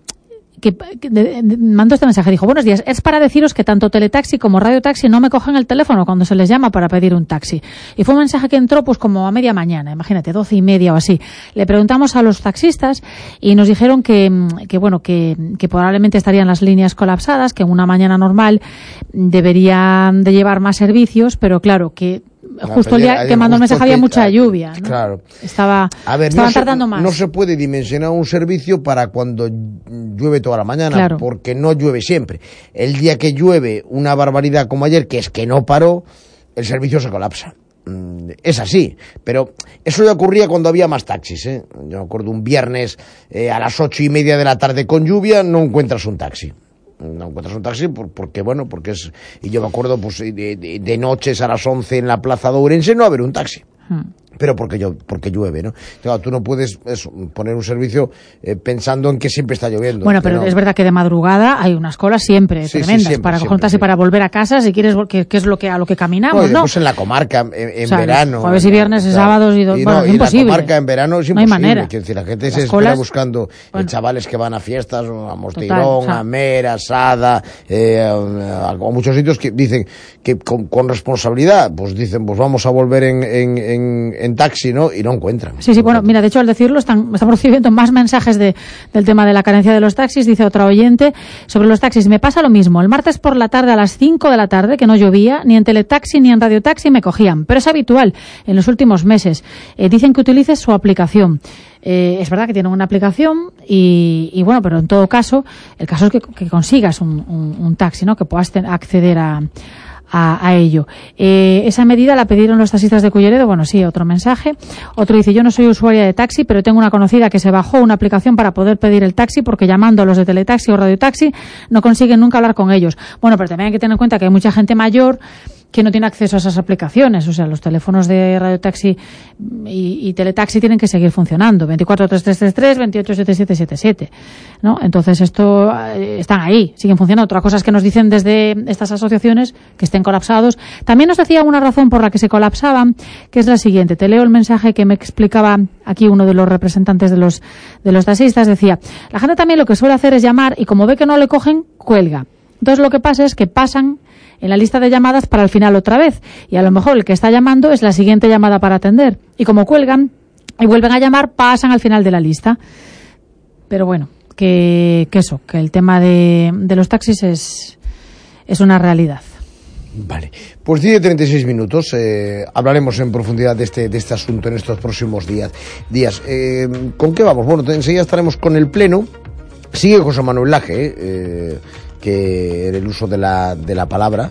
mandó este mensaje, dijo: buenos días, es para deciros que tanto Teletaxi como Radio Taxi no me cogen el teléfono cuando se les llama para pedir un taxi. Y fue un mensaje que entró pues como a media mañana, imagínate, 12:30 o así. Le preguntamos a los taxistas y nos dijeron que probablemente estarían las líneas colapsadas, que en una mañana normal deberían de llevar más servicios, pero claro, que justo el día que mandó el mensaje había mucha lluvia, ¿no? Claro. Estaban tardando más. No se puede dimensionar un servicio para cuando llueve toda la mañana, claro, porque no llueve siempre. El día que llueve una barbaridad como ayer, que es que no paró, el servicio se colapsa. Es así, pero eso ya ocurría cuando había más taxis, ¿eh? Yo me acuerdo un viernes a las 8:30 de la tarde con lluvia, no encuentras un taxi. no encuentras un taxi porque bueno, porque es, y yo me acuerdo pues de noches a las 11 en la Plaza de Ourense no haber un taxi. Pero porque llueve, ¿no? Claro, tú no puedes poner un servicio pensando en que siempre está lloviendo. Bueno, pero es verdad que de madrugada hay unas colas siempre tremendas para coger un taxi para volver a casa, si quieres, que es a lo que caminamos, ¿no? Pues en la comarca, en verano. Jueves y viernes y sábados y es imposible. En la comarca en verano es imposible. No hay manera. Quiero decir, la gente se espera buscando chavales que van a fiestas, a Mosteirón, a Mera, a Sada, a muchos sitios que dicen que con responsabilidad, pues dicen, pues vamos a volver en taxi, ¿no? Y no encuentran. Sí, bueno, mira, de hecho al decirlo estamos recibiendo más mensajes del tema de la carencia de los taxis. Dice otra oyente sobre los taxis: me pasa lo mismo, el martes por la tarde a las 5 de la tarde, que no llovía, ni en teletaxi ni en radiotaxi me cogían, pero es habitual en los últimos meses. Dicen que utilices su aplicación. Es verdad que tienen una aplicación y bueno, pero en todo caso, el caso es que consigas un taxi, ¿no? Que puedas acceder a ello. Esa medida la pidieron los taxistas de Culleredo. Bueno, sí, otro mensaje. Otro dice: yo no soy usuaria de taxi, pero tengo una conocida que se bajó una aplicación para poder pedir el taxi, porque llamando a los de teletaxi o radiotaxi no consiguen nunca hablar con ellos. Bueno, pero también hay que tener en cuenta que hay mucha gente mayor que no tiene acceso a esas aplicaciones. O sea, los teléfonos de radiotaxi y teletaxi tienen que seguir funcionando. 243333, 287777, ¿no? Entonces esto están ahí, siguen funcionando. Otra cosa es que nos dicen desde estas asociaciones que estén colapsados. También nos decía una razón por la que se colapsaban, que es la siguiente. Te leo el mensaje que me explicaba aquí uno de los representantes de los taxistas. Decía: la gente también lo que suele hacer es llamar y como ve que no le cogen, cuelga. Entonces lo que pasa es que pasan en la lista de llamadas para el final otra vez, y a lo mejor el que está llamando es la siguiente llamada para atender, y como cuelgan y vuelven a llamar, pasan al final de la lista. Pero bueno, que el tema de los taxis es una realidad. Vale, pues 10:36 minutos. Hablaremos en profundidad de este asunto en estos próximos días. ¿Con qué vamos? Bueno, enseguida estaremos con el pleno. Sigue José Manuel Laje, que en el uso de la palabra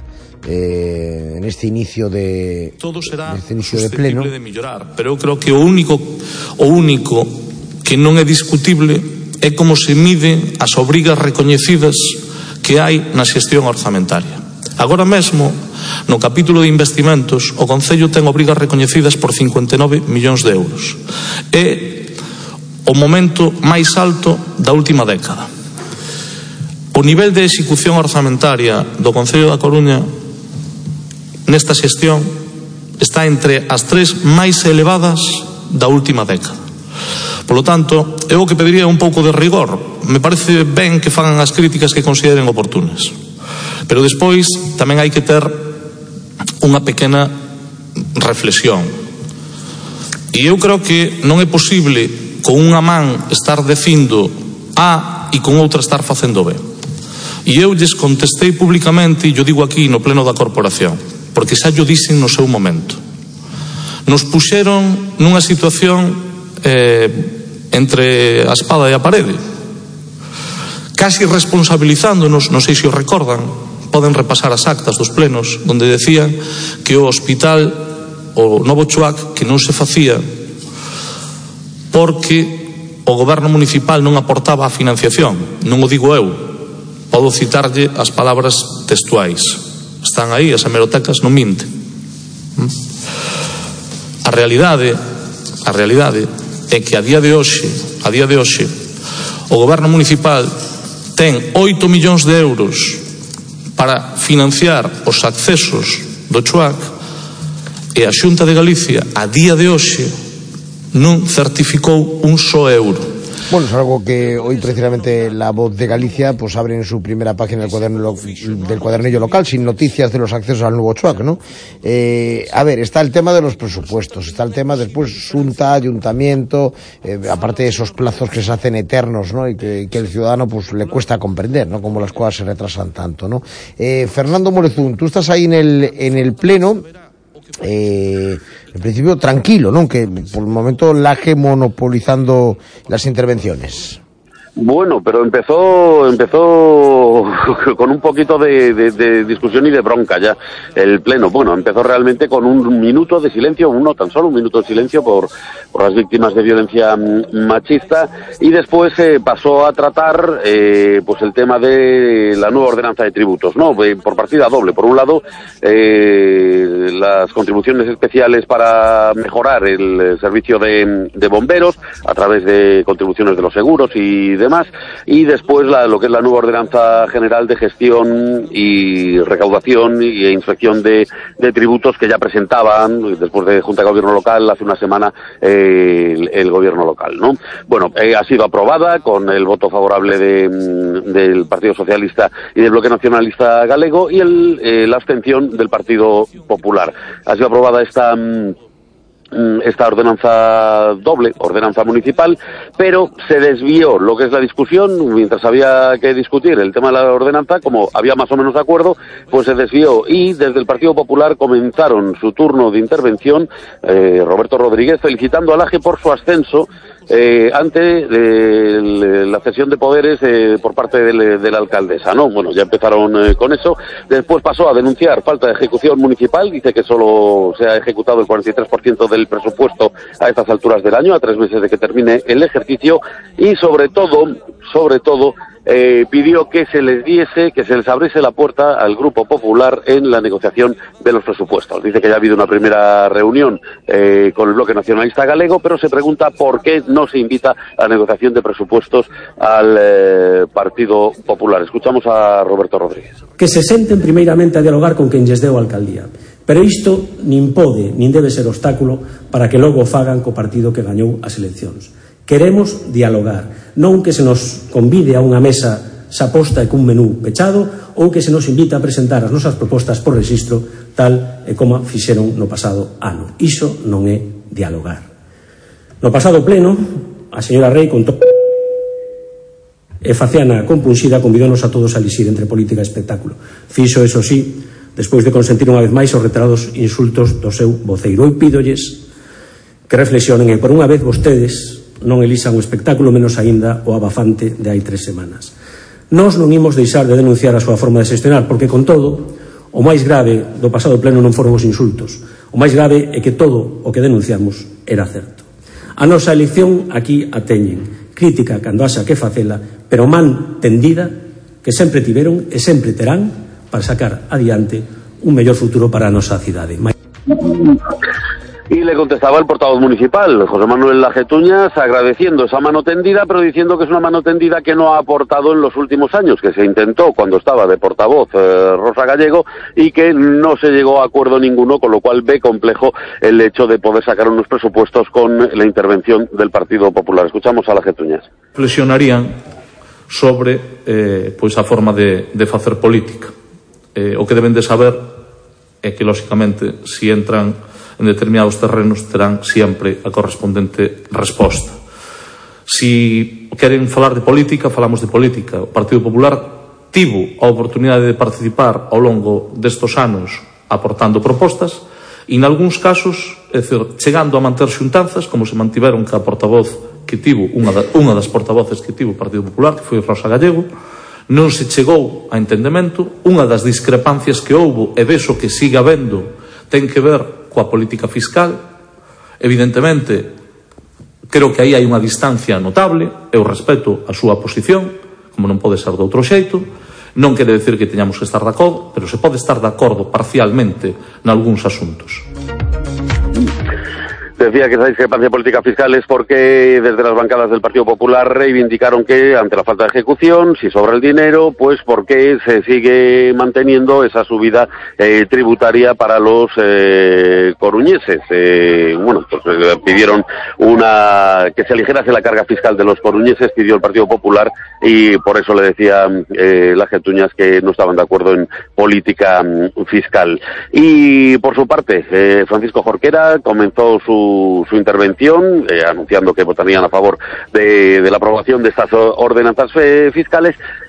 en este inicio de todo será de pleno de mellorar, pero eu creo que o único que non é discutible é como se mide as obrigas recoñecidas que hai na xestión orzamentaria. Agora mesmo, no capítulo de investimentos, o Concello ten obrigas recoñecidas por 59 millóns de euros. É o momento máis alto da última década. O nivel de execución orzamentaria do Concello da Coruña nesta xestión está entre as 3 máis elevadas da última década. Polo tanto, eu o que pediría un pouco de rigor. Me parece ben que fagan as críticas que consideren oportunas, pero despois tamén hai que ter unha pequena reflexión. E eu creo que non é posible con unha man estar dicindo A e con outra estar facendo B. E eu lles contestei públicamente, e yo digo aquí no pleno da corporación, porque xa yo dixen no seu momento. Nos puxeron nunha situación entre a espada e a parede, casi responsabilizándonos, non sei se o recordan, poden repasar as actas dos plenos, onde decían que o hospital, o Novo Chuac, que non se facía porque o goberno municipal non aportaba a financiación. Non o digo eu, podo citarlle as palabras textuais. Están aí, as hemerotecas non minten. A realidade é que a día de hoxe, o goberno municipal ten 8 millóns de euros para financiar os accesos do Chuac, e a Xunta de Galicia, a día de hoxe, non certificou un só euro. Bueno, es algo que hoy precisamente La Voz de Galicia pues abre en su primera página del cuadernillo local, sin noticias de los accesos al nuevo Chuac, ¿no? A ver, está el tema de los presupuestos, está el tema después Xunta, Ayuntamiento, aparte de esos plazos que se hacen eternos, ¿no? Y que el ciudadano pues le cuesta comprender, ¿no? Cómo las cosas se retrasan tanto, ¿no? Fernando Morezún, tú estás ahí en el pleno. En principio tranquilo, ¿no? Que por el momento Laje monopolizando las intervenciones. Bueno, pero empezó con un poquito de discusión y de bronca ya el pleno. Bueno, empezó realmente con un minuto de silencio, tan solo un minuto de silencio por las víctimas de violencia machista, y después pasó a tratar pues el tema de la nueva ordenanza de tributos, ¿no? Por partida doble. Por un lado, las contribuciones especiales para mejorar el servicio de bomberos a través de contribuciones de los seguros y demás, y después lo que es la nueva ordenanza general de gestión y recaudación e inspección de tributos que ya presentaban después de Junta de Gobierno Local hace una semana el Gobierno local, ¿no? Bueno, ha sido aprobada con el voto favorable del Partido Socialista y del Bloque Nacionalista Galego y la abstención del Partido Popular. Ha sido aprobada esta ordenanza doble, ordenanza municipal, pero se desvió lo que es la discusión. Mientras había que discutir el tema de la ordenanza, como había más o menos de acuerdo, pues se desvió, y desde el Partido Popular comenzaron su turno de intervención Roberto Rodríguez felicitando al AGE por su ascenso ante la cesión de poderes por parte de la alcaldesa, ¿no? Bueno, ya empezaron con eso. Después pasó a denunciar falta de ejecución municipal. Dice que solo se ha ejecutado el 43% del presupuesto a estas alturas del año, a 3 meses de que termine el ejercicio, y sobre todo pidió que se les abriese la puerta al Grupo Popular en la negociación de los presupuestos. Dice que ya ha habido una primera reunión con el Bloque Nacionalista Galego, pero se pregunta por qué no se invita a la negociación de presupuestos al Partido Popular. Escuchamos a Roberto Rodríguez. Que se senten primeiramente a dialogar con quen lles deu a alcaldía, pero isto nin pode nin debe ser obstáculo para que logo fagan co partido que gañou as eleccións. Queremos dialogar, non que se nos convide a unha mesa xaposta e cun menú pechado, ou que se nos invita a presentar as nosas propostas por rexistro, tal e como fixeron no pasado ano. Iso non é dialogar. No pasado pleno, a señora Rei contou e faciana compunxida convidounos a todos a elixir entre política e espectáculo. Fixo, eso sí, despois de consentir unha vez máis os reiterados insultos do seu voceiro. Eu pídolles que reflexionen e por unha vez vostedes non elixan o espectáculo, menos aínda o abafante de hai 3 semanas. Nós non imos deixar de denunciar a súa forma de xestionar, porque con todo, o máis grave do pasado pleno non foron os insultos. O máis grave é que todo o que denunciamos era certo. A nosa elección aquí a teñen. Crítica cando haxa que facela, pero man tendida que sempre tiveron e sempre terán para sacar adiante un mellor futuro para a nosa cidade. Y le contestaba el portavoz municipal, José Manuel Lajetuñas, agradeciendo esa mano tendida, pero diciendo que es una mano tendida que no ha aportado en los últimos años, que se intentó cuando estaba de portavoz Rosa Gallego y que no se llegó a acuerdo ninguno, con lo cual ve complejo el hecho de poder sacar unos presupuestos con la intervención del Partido Popular. Escuchamos a Lajetuñas. Reflexionarían sobre pois a forma de facer política. O que deben de saber é que, lóxicamente, se entran en determinados terrenos terán sempre a correspondente resposta. Si queren falar de política, falamos de política. O Partido Popular tivo a oportunidade de participar ao longo destos anos aportando propostas e, en algúns casos, é dicir, chegando a manter xuntanzas, como se mantiveron que a portavoz que tivo, unha das portavoces que tivo o Partido Popular, que foi Rosa Gallego, non se chegou a entendemento. Unha das discrepancias que houbo, e deso que siga habendo, ten que ver coa política fiscal. Evidentemente, creo que aí hai unha distancia notable, eu respeto a súa posición, como non pode ser de outro xeito. Non quere decir que teñamos que estar de acordo, pero se pode estar de acordo parcialmente nalgúns asuntos. Decía que esa discrepancia política fiscal es porque desde las bancadas del Partido Popular reivindicaron que ante la falta de ejecución, si sobra el dinero, pues porque se sigue manteniendo esa subida tributaria para los coruñeses. Bueno, pues pidieron que se aligerase la carga fiscal de los coruñeses, pidió el Partido Popular, y por eso le decía Lajetuñas que no estaban de acuerdo en política fiscal. Y por su parte, Francisco Jorquera comenzó su intervención anunciando que votarían a favor de la aprobación de estas ordenanzas fiscales,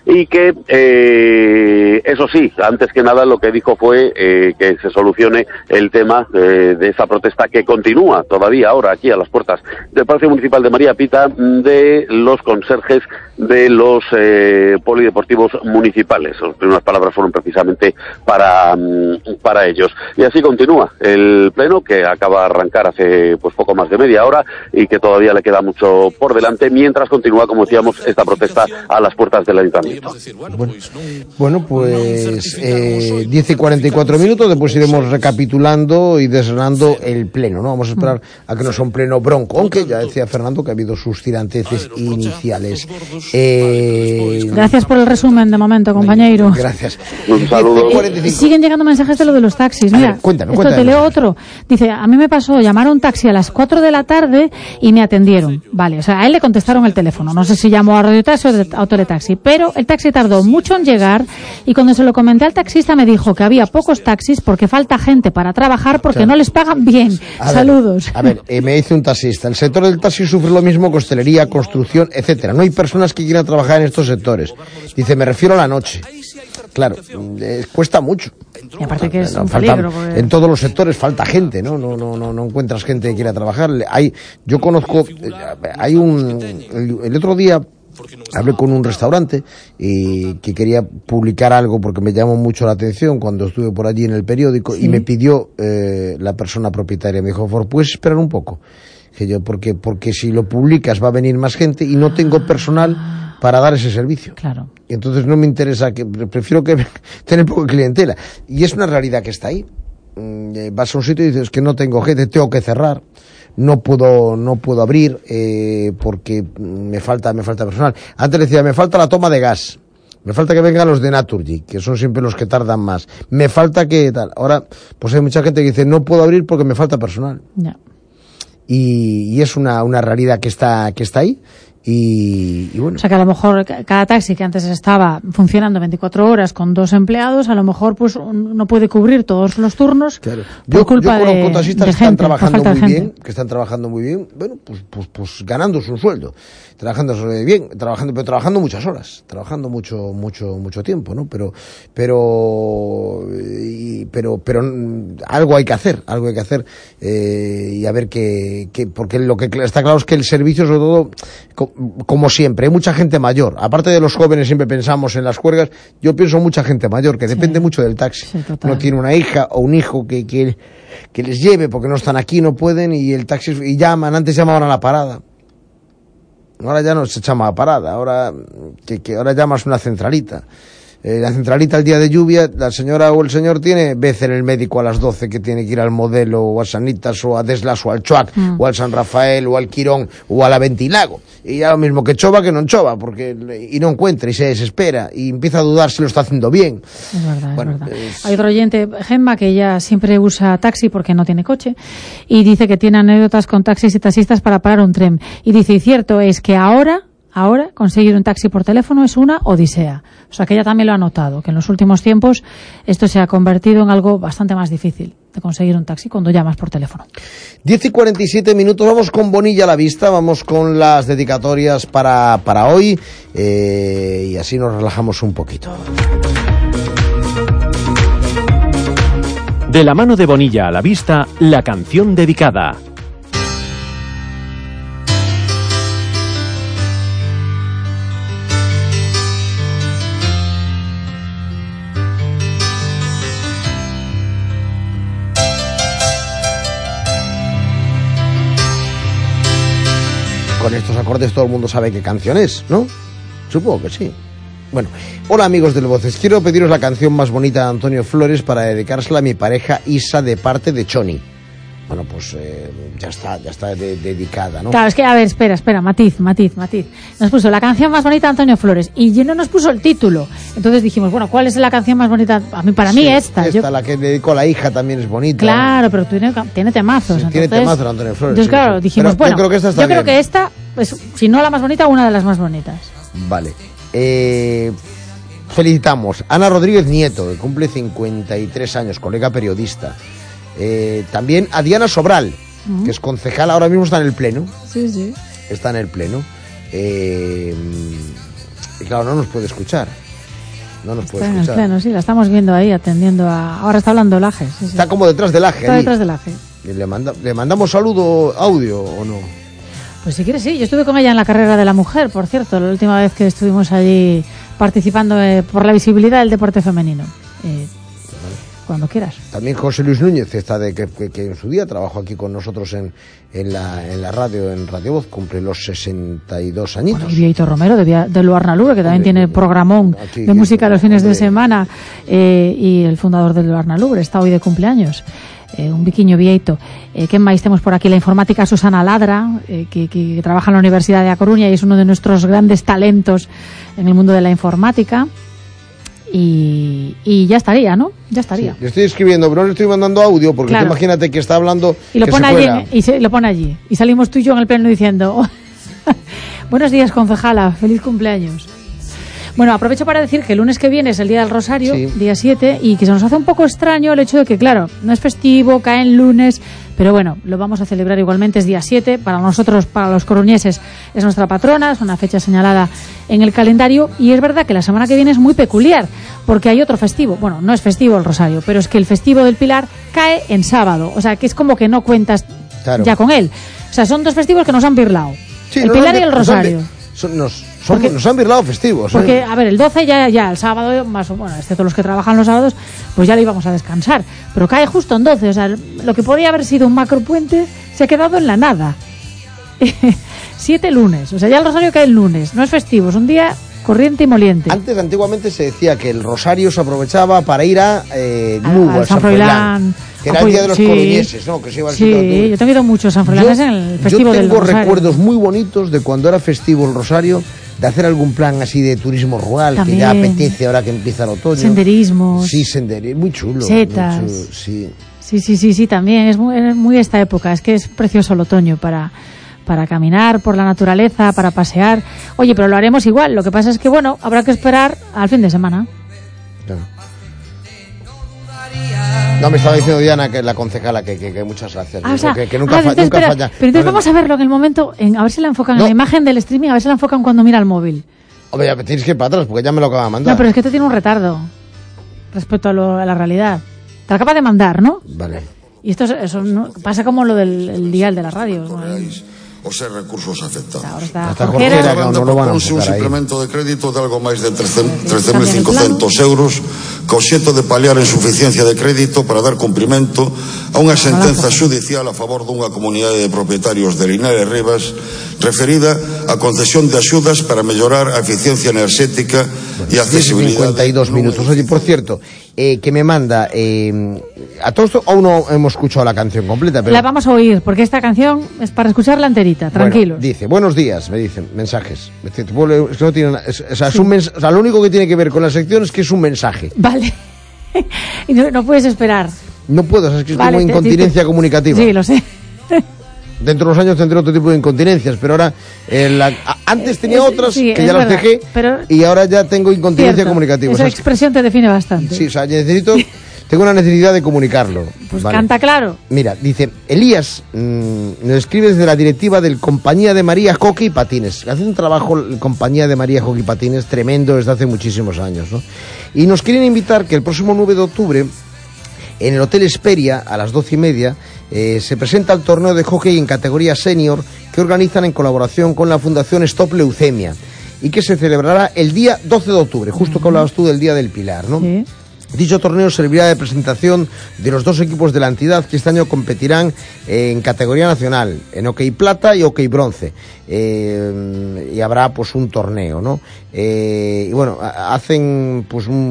y que, eso sí, antes que nada lo que dijo fue que se solucione el tema de esa protesta que continúa todavía ahora aquí a las puertas del Palacio Municipal de María Pita de los conserjes de los polideportivos municipales. Sus primeras palabras fueron precisamente para ellos. Y así continúa el pleno, que acaba de arrancar hace pues poco más de media hora y que todavía le queda mucho por delante, mientras continúa, como decíamos, esta protesta a las puertas del ayuntamiento. Bueno, pues 10 y 44 minutos, después iremos recapitulando y desgranando el pleno, ¿no? Vamos a esperar a que no sea un pleno bronco, aunque ya decía Fernando que ha habido sus tiranteces iniciales. Gracias por el resumen de momento, compañero. Gracias. Un saludo. Siguen llegando mensajes de lo de los taxis. Mira, cuéntanos. Te leo otro. Dice, a mí me pasó llamar a un taxi a las 4 de la tarde y me atendieron. Vale, o sea, a él le contestaron el teléfono. No sé si llamó a Radiotaxi o a Teletaxi, pero el taxi tardó mucho en llegar y cuando se lo comenté al taxista me dijo que había pocos taxis porque falta gente para trabajar porque no les pagan bien. Saludos. Me dice un taxista, el sector del taxi sufre lo mismo que hostelería, construcción, etcétera. No hay personas que quieran trabajar en estos sectores. Dice, me refiero a la noche. Claro, cuesta mucho. Y aparte que es un peligro. Porque... En todos los sectores falta gente, ¿no? No encuentras gente que quiera trabajar. Yo conozco, el otro día hablé con un restaurante que quería publicar algo porque me llamó mucho la atención cuando estuve por allí en el periódico, y me pidió la persona propietaria, me dijo, ¿puedes esperar un poco? Que yo, porque si lo publicas va a venir más gente y no tengo personal para dar ese servicio. Claro. Y entonces no me interesa, prefiero que tener poca clientela. Y es una realidad que está ahí. Vas a un sitio y dices que no tengo gente, tengo que cerrar, no puedo abrir porque me falta personal. Antes decía, me falta la toma de gas. Me falta que vengan los de Naturgy, que son siempre los que tardan más. Me falta que tal. Ahora, pues hay mucha gente que dice, no puedo abrir porque me falta personal. Ya. Y es una realidad que está ahí. Y bueno. O sea que a lo mejor cada taxi que antes estaba funcionando 24 horas con 2 empleados, a lo mejor pues no puede cubrir todos los turnos. Claro. Por culpa yo conozco taxistas que están trabajando muy bien, bueno, pues ganándose un sueldo, trabajando muchas horas, trabajando mucho tiempo, ¿no? Pero algo hay que hacer, y a ver porque lo que está claro es que el servicio, sobre todo, como siempre, hay mucha gente mayor. Aparte de los jóvenes, siempre pensamos en las juergas. Yo pienso en mucha gente mayor que depende mucho del taxi. No tiene una hija o un hijo que les lleve porque no están aquí, no pueden, y el taxi y llaman. Antes llamaban a la parada. Ahora ya no se llama a parada. Ahora ahora llamas una centralita. La centralita el día de lluvia, la señora o el señor tiene vez en el médico a las 12 que tiene que ir al Modelo o a Sanitas o a Deslas o al Chuac o al San Rafael o al Quirón o a la Ventilago, y ya lo mismo que chova que no chova y no encuentra y se desespera y empieza a dudar si lo está haciendo bien. Es verdad. Hay otro oyente, Gemma, que ella siempre usa taxi porque no tiene coche y dice que tiene anécdotas con taxis y taxistas para parar un tren, y dice, y cierto es que ahora conseguir un taxi por teléfono es una odisea. O sea que ella también lo ha notado, que en los últimos tiempos esto se ha convertido en algo bastante más difícil de conseguir un taxi cuando llamas por teléfono. 10 y 47 minutos, vamos con Bonilla a la vista, vamos con las dedicatorias para hoy, y así nos relajamos un poquito. De la mano de Bonilla a la vista, la canción dedicada. Con estos acordes todo el mundo sabe qué canción es, ¿no? Supongo que sí. Bueno, hola amigos del Voces, quiero pediros la canción más bonita de Antonio Flores para dedicársela a mi pareja Isa de parte de Choni. Bueno, pues ya está dedicada, ¿no? Claro, es que, a ver, espera, matiz. Nos puso la canción más bonita de Antonio Flores y no nos puso el título. Entonces dijimos, bueno, ¿cuál es la canción más bonita? Para mí esta. La que dedicó a la hija también es bonita. Claro, pero tiene temazos. Sí, tiene temazos Antonio Flores. Entonces, claro, dijimos, pero bueno, yo creo que esta, pues, si no la más bonita, una de las más bonitas. Vale. Felicitamos a Ana Rodríguez Nieto, que cumple 53 años, colega periodista. También a Diana Sobral, que es concejal, ahora mismo está en el pleno. Sí. Está en el pleno. Y claro, no nos puede escuchar. No nos puede Está escuchar. en el pleno, sí, la estamos viendo ahí atendiendo a... Ahora está hablando Laje. Sí, sí. Está como detrás del Aje. Está detrás del Aje. ¿Le mandamos saludo audio o no? Pues si quieres, sí. Yo estuve con ella en la carrera de la mujer, por cierto, la última vez que estuvimos allí participando por la visibilidad del deporte femenino. Cuando quieras. También José Luis Núñez, que en su día trabajó aquí con nosotros en la radio, en Radio Voz, cumple los 62 añitos. Bueno, y Vieito Romero de Luarna Lubre, que también tiene programón de música los fines de semana, y el fundador de Luarna Lubre, está hoy de cumpleaños. Un biquiño Vieito. ¿Qué máis temos por aquí? La informática Susana Ladra, que trabaja en la Universidad de A Coruña y es uno de nuestros grandes talentos en el mundo de la informática. Y ya estaría, ¿no? Ya estaría. Sí, le estoy escribiendo, pero no le estoy mandando audio porque claro. Imagínate que está hablando y lo que pone se allí, fuera. lo pone allí. Y salimos tú y yo en el pleno diciendo buenos días, concejala, feliz cumpleaños. Bueno, aprovecho para decir que el lunes que viene es el Día del Rosario, sí. Día 7, y que se nos hace un poco extraño el hecho de que, claro, no es festivo, cae en lunes, pero bueno, lo vamos a celebrar igualmente, es día 7, para nosotros, para los coruñeses, es nuestra patrona, es una fecha señalada en el calendario, y es verdad que la semana que viene es muy peculiar, porque hay otro festivo, bueno, no es festivo el Rosario, pero es que el festivo del Pilar cae en sábado, o sea, que es como que no cuentas ya con él. O sea, son dos festivos que nos han birlao, sí, el Pilar y el Rosario. Nos han birlado festivos. Porque, a ver, el 12 ya el sábado, más bueno, excepto los que trabajan los sábados, pues ya le íbamos a descansar. Pero cae justo en 12, o sea, lo que podía haber sido un macropuente se ha quedado en la nada. 7 lunes, o sea, ya el Rosario cae el lunes, no es festivo, es un día corriente y moliente. Antes, antiguamente se decía que el Rosario se aprovechaba para ir a Lugo, a San Froilán. Que era el día de los coruñeses, ¿no? Que se iba al 7 de octubre. Yo he tenido muchos San Froilán en el festivo del Rosario. Yo tengo recuerdos muy bonitos de cuando era festivo el Rosario, de hacer algún plan así de turismo rural, también, que ya apetece ahora que empieza el otoño. Senderismos. Sí, senderismo, muy chulo. Setas. Muy chulo, sí. Sí, también es muy esta época, es que es precioso el otoño para caminar por la naturaleza, para pasear. Oye, pero lo haremos igual, lo que pasa es que, bueno, habrá que esperar al fin de semana. Claro. No, me estaba diciendo Diana, que la concejala, que muchas gracias. O sea, que nunca falla. Pero entonces vamos a verlo en el momento, a ver si la enfocan en la imagen del streaming, a ver si la enfocan cuando mira el móvil. Hombre, ya tienes que ir para atrás, porque ya me lo acaba de mandar. No, pero es que esto tiene un retardo respecto a la realidad. Te lo acaba de mandar, ¿no? Vale. Y esto eso no, pasa como lo del dial de la radio, ¿no? O ser recursos afectados. Hasta Jorquera, no lo van a un suplemento de crédito de algo máis de 13.500 euros co obxecto de paliar a insuficiencia de crédito para dar cumprimento a unha sentenza xudicial a favor dunha comunidade de propietarios de Linares Rivas referida a concesión de axudas para mellorar a eficiencia enerxética e a accesibilidade. 52 minutos. Oye, por cierto, que me manda a todo esto aún no hemos escuchado la canción completa, pero la vamos a oír porque esta canción es para escucharla enterita, tranquilos. Bueno, dice, buenos días, me dicen, mensajes. Es que no tiene, lo único que tiene que ver con la sección es que es un mensaje. Vale. Y no puedes esperar. No puedo, es que es como incontinencia comunicativa. Sí, lo sé. Dentro de los años tendré otro tipo de incontinencias, pero ahora antes tenía otras que ya las dejé, y ahora ya tengo incontinencia comunicativa. Esa expresión te define bastante. Sí, o sea, tengo una necesidad de comunicarlo. Pues vale. Canta claro. Mira, dice, Elías nos escribe desde la directiva del Compañía de María Hockey y Patines. Hace un trabajo Compañía de María Hockey y Patines tremendo desde hace muchísimos años, ¿no? Y nos quieren invitar que el próximo 9 de octubre en el Hotel Esperia, a las 12:30, se presenta el torneo de hockey en categoría senior que organizan en colaboración con la Fundación Stop Leucemia y que se celebrará el día 12 de octubre, justo que hablabas tú del Día del Pilar, ¿no? Sí. Dicho torneo servirá de presentación de los dos equipos de la entidad que este año competirán en categoría nacional, en hockey plata y hockey bronce. Y habrá pues un torneo, ¿no? Y bueno, hacen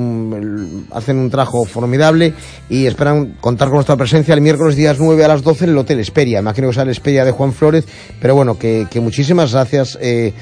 un trabajo formidable y esperan contar con nuestra presencia el miércoles días 9 a las 12 en el Hotel Esperia. Imagino que sea el Esperia de Juan Flórez, pero bueno, que muchísimas gracias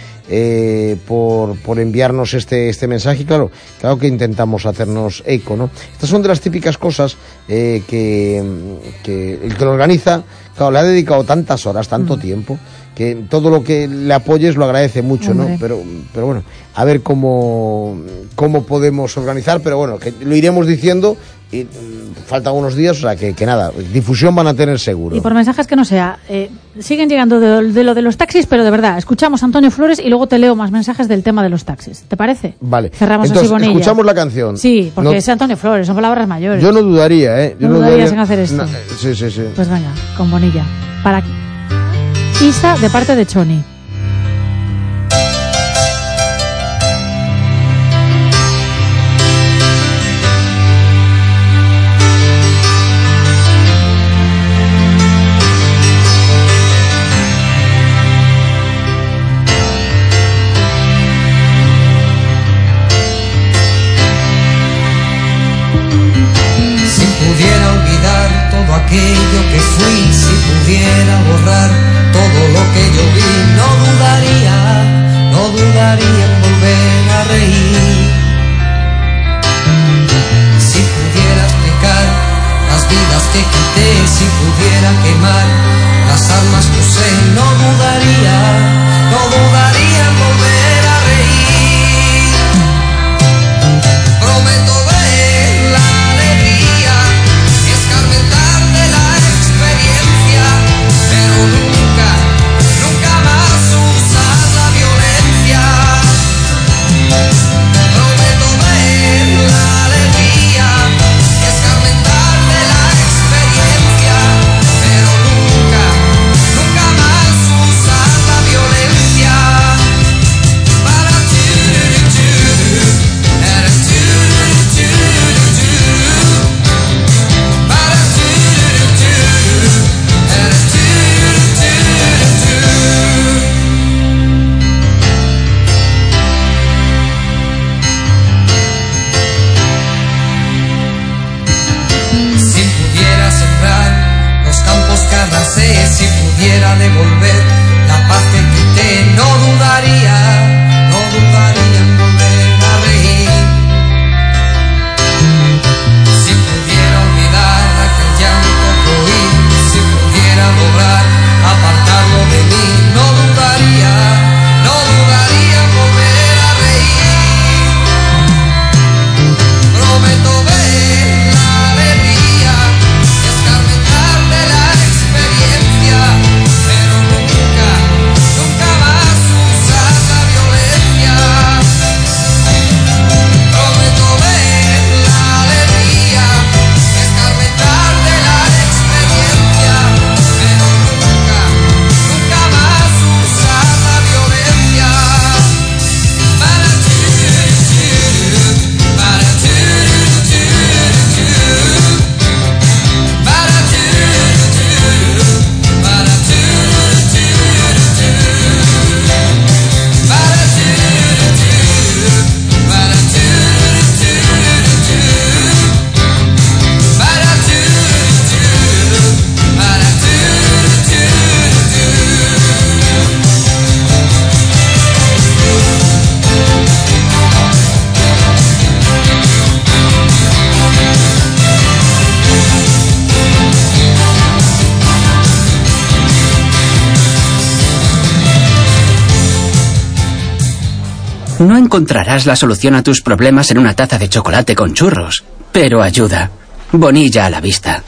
por enviarnos este mensaje. Y claro que intentamos hacernos eco, ¿no? Estas son de las típicas cosas que el que lo organiza, claro, le ha dedicado tantas horas, tanto tiempo, que todo lo que le apoyes lo agradece mucho, ¿no? Pero bueno, a ver cómo podemos organizar, pero bueno, que lo iremos diciendo. Y faltan unos días, o sea que nada, difusión van a tener seguro. Y por mensajes que no sea, siguen llegando de lo de los taxis, pero de verdad, escuchamos a Antonio Flores y luego te leo más mensajes del tema de los taxis. ¿Te parece? Vale. Cerramos entonces, así Bonilla. Escuchamos la canción. Sí, porque es Antonio Flores, son palabras mayores. Yo no dudaría, ¿eh? No dudarías en hacer esto. Sí. Pues venga, con Bonilla. Para Isa, de parte de Choni. Aquello que fui, si pudiera borrar todo lo que yo vi, no dudaría en volver a reír. Si pudiera explicar las vidas que quité, si pudiera quemar las almas que usé, no dudaría en volver a reír. Prometo ver la alegría y escarmentar de la experiencia, pero nunca más usar la violencia. Prometo ver la alegría y escarmentar de la experiencia, pero nunca más usar la violencia. Para si pudiera sembrar los campos que arrasé, si pudiera devolver la paz que quité, no dudaría en volver a reír. Si pudiera olvidar aquel llanto que oí, si pudiera lograr apartarlo de mí, no dudaría en volver a reír. Prometo ver la alegría y escarmentar de la experiencia, pero nunca más usar la violencia. Prometo ver la alegría y escarmentar de la experiencia, pero nunca más usar la violencia. No encontrarás la solución a tus problemas en una taza de chocolate con churros, pero ayuda. Bonilla a la vista.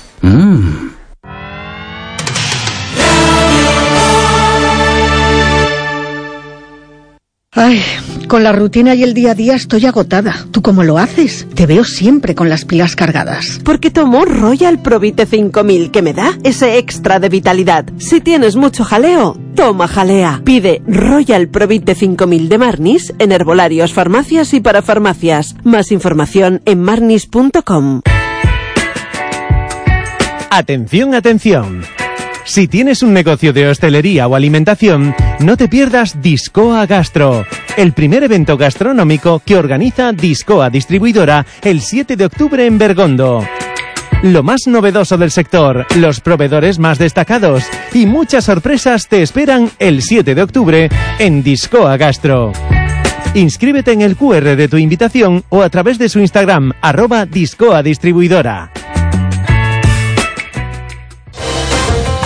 Ay, con la rutina y el día a día estoy agotada. ¿Tú cómo lo haces? Te veo siempre con las pilas cargadas. Porque tomo Royal Provite 5000, que me da ese extra de vitalidad. Si tienes mucho jaleo, toma jalea. Pide Royal Provite 5000 de Marnis en herbolarios, farmacias y parafarmacias. Más información en marnis.com. Atención, atención. Si tienes un negocio de hostelería o alimentación, no te pierdas Discoa Gastro, el primer evento gastronómico que organiza Discoa Distribuidora el 7 de octubre en Bergondo. Lo más novedoso del sector, los proveedores más destacados y muchas sorpresas te esperan el 7 de octubre en Discoa Gastro. Inscríbete en el QR de tu invitación o a través de su Instagram, @Discoa Distribuidora.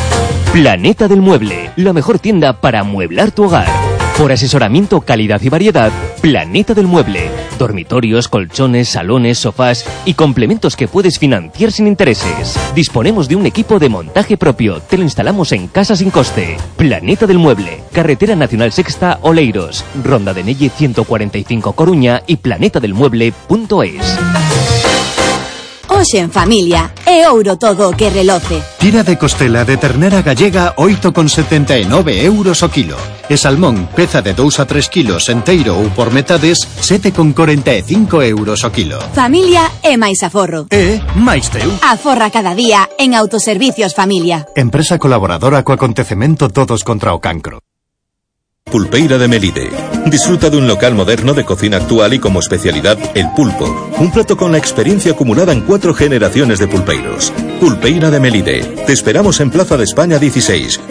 Planeta del Mueble, la mejor tienda para amueblar tu hogar. Por asesoramiento, calidad y variedad, Planeta del Mueble. Dormitorios, colchones, salones, sofás y complementos que puedes financiar sin intereses. Disponemos de un equipo de montaje propio. Te lo instalamos en casa sin coste. Planeta del Mueble. Carretera Nacional Sexta, Oleiros. Ronda de Nelle 145 Coruña y planetadelmueble.es. Hoxe en familia, é ouro todo o que reloce. Tira de costela de ternera gallega 8,79 euros o kilo. E salmón, peza de 2 a 3 kilos enteiro ou por metades, 7,45 euros o kilo. Familia é máis aforro. máis teu. Aforra cada día en Autoservicios Familia. Empresa colaboradora co acontecemento Todos contra o Cancro. Pulpeira de Melide. Disfruta de un local moderno de cocina actual y como especialidad el pulpo. Un plato con la experiencia acumulada en 4 generaciones de pulpeiros. Pulpeira de Melide. Te esperamos en Plaza de España 16,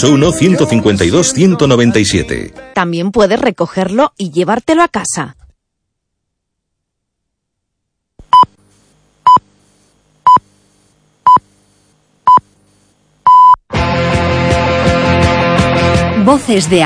981-152-197. También puedes recogerlo y llevártelo a casa. Voces de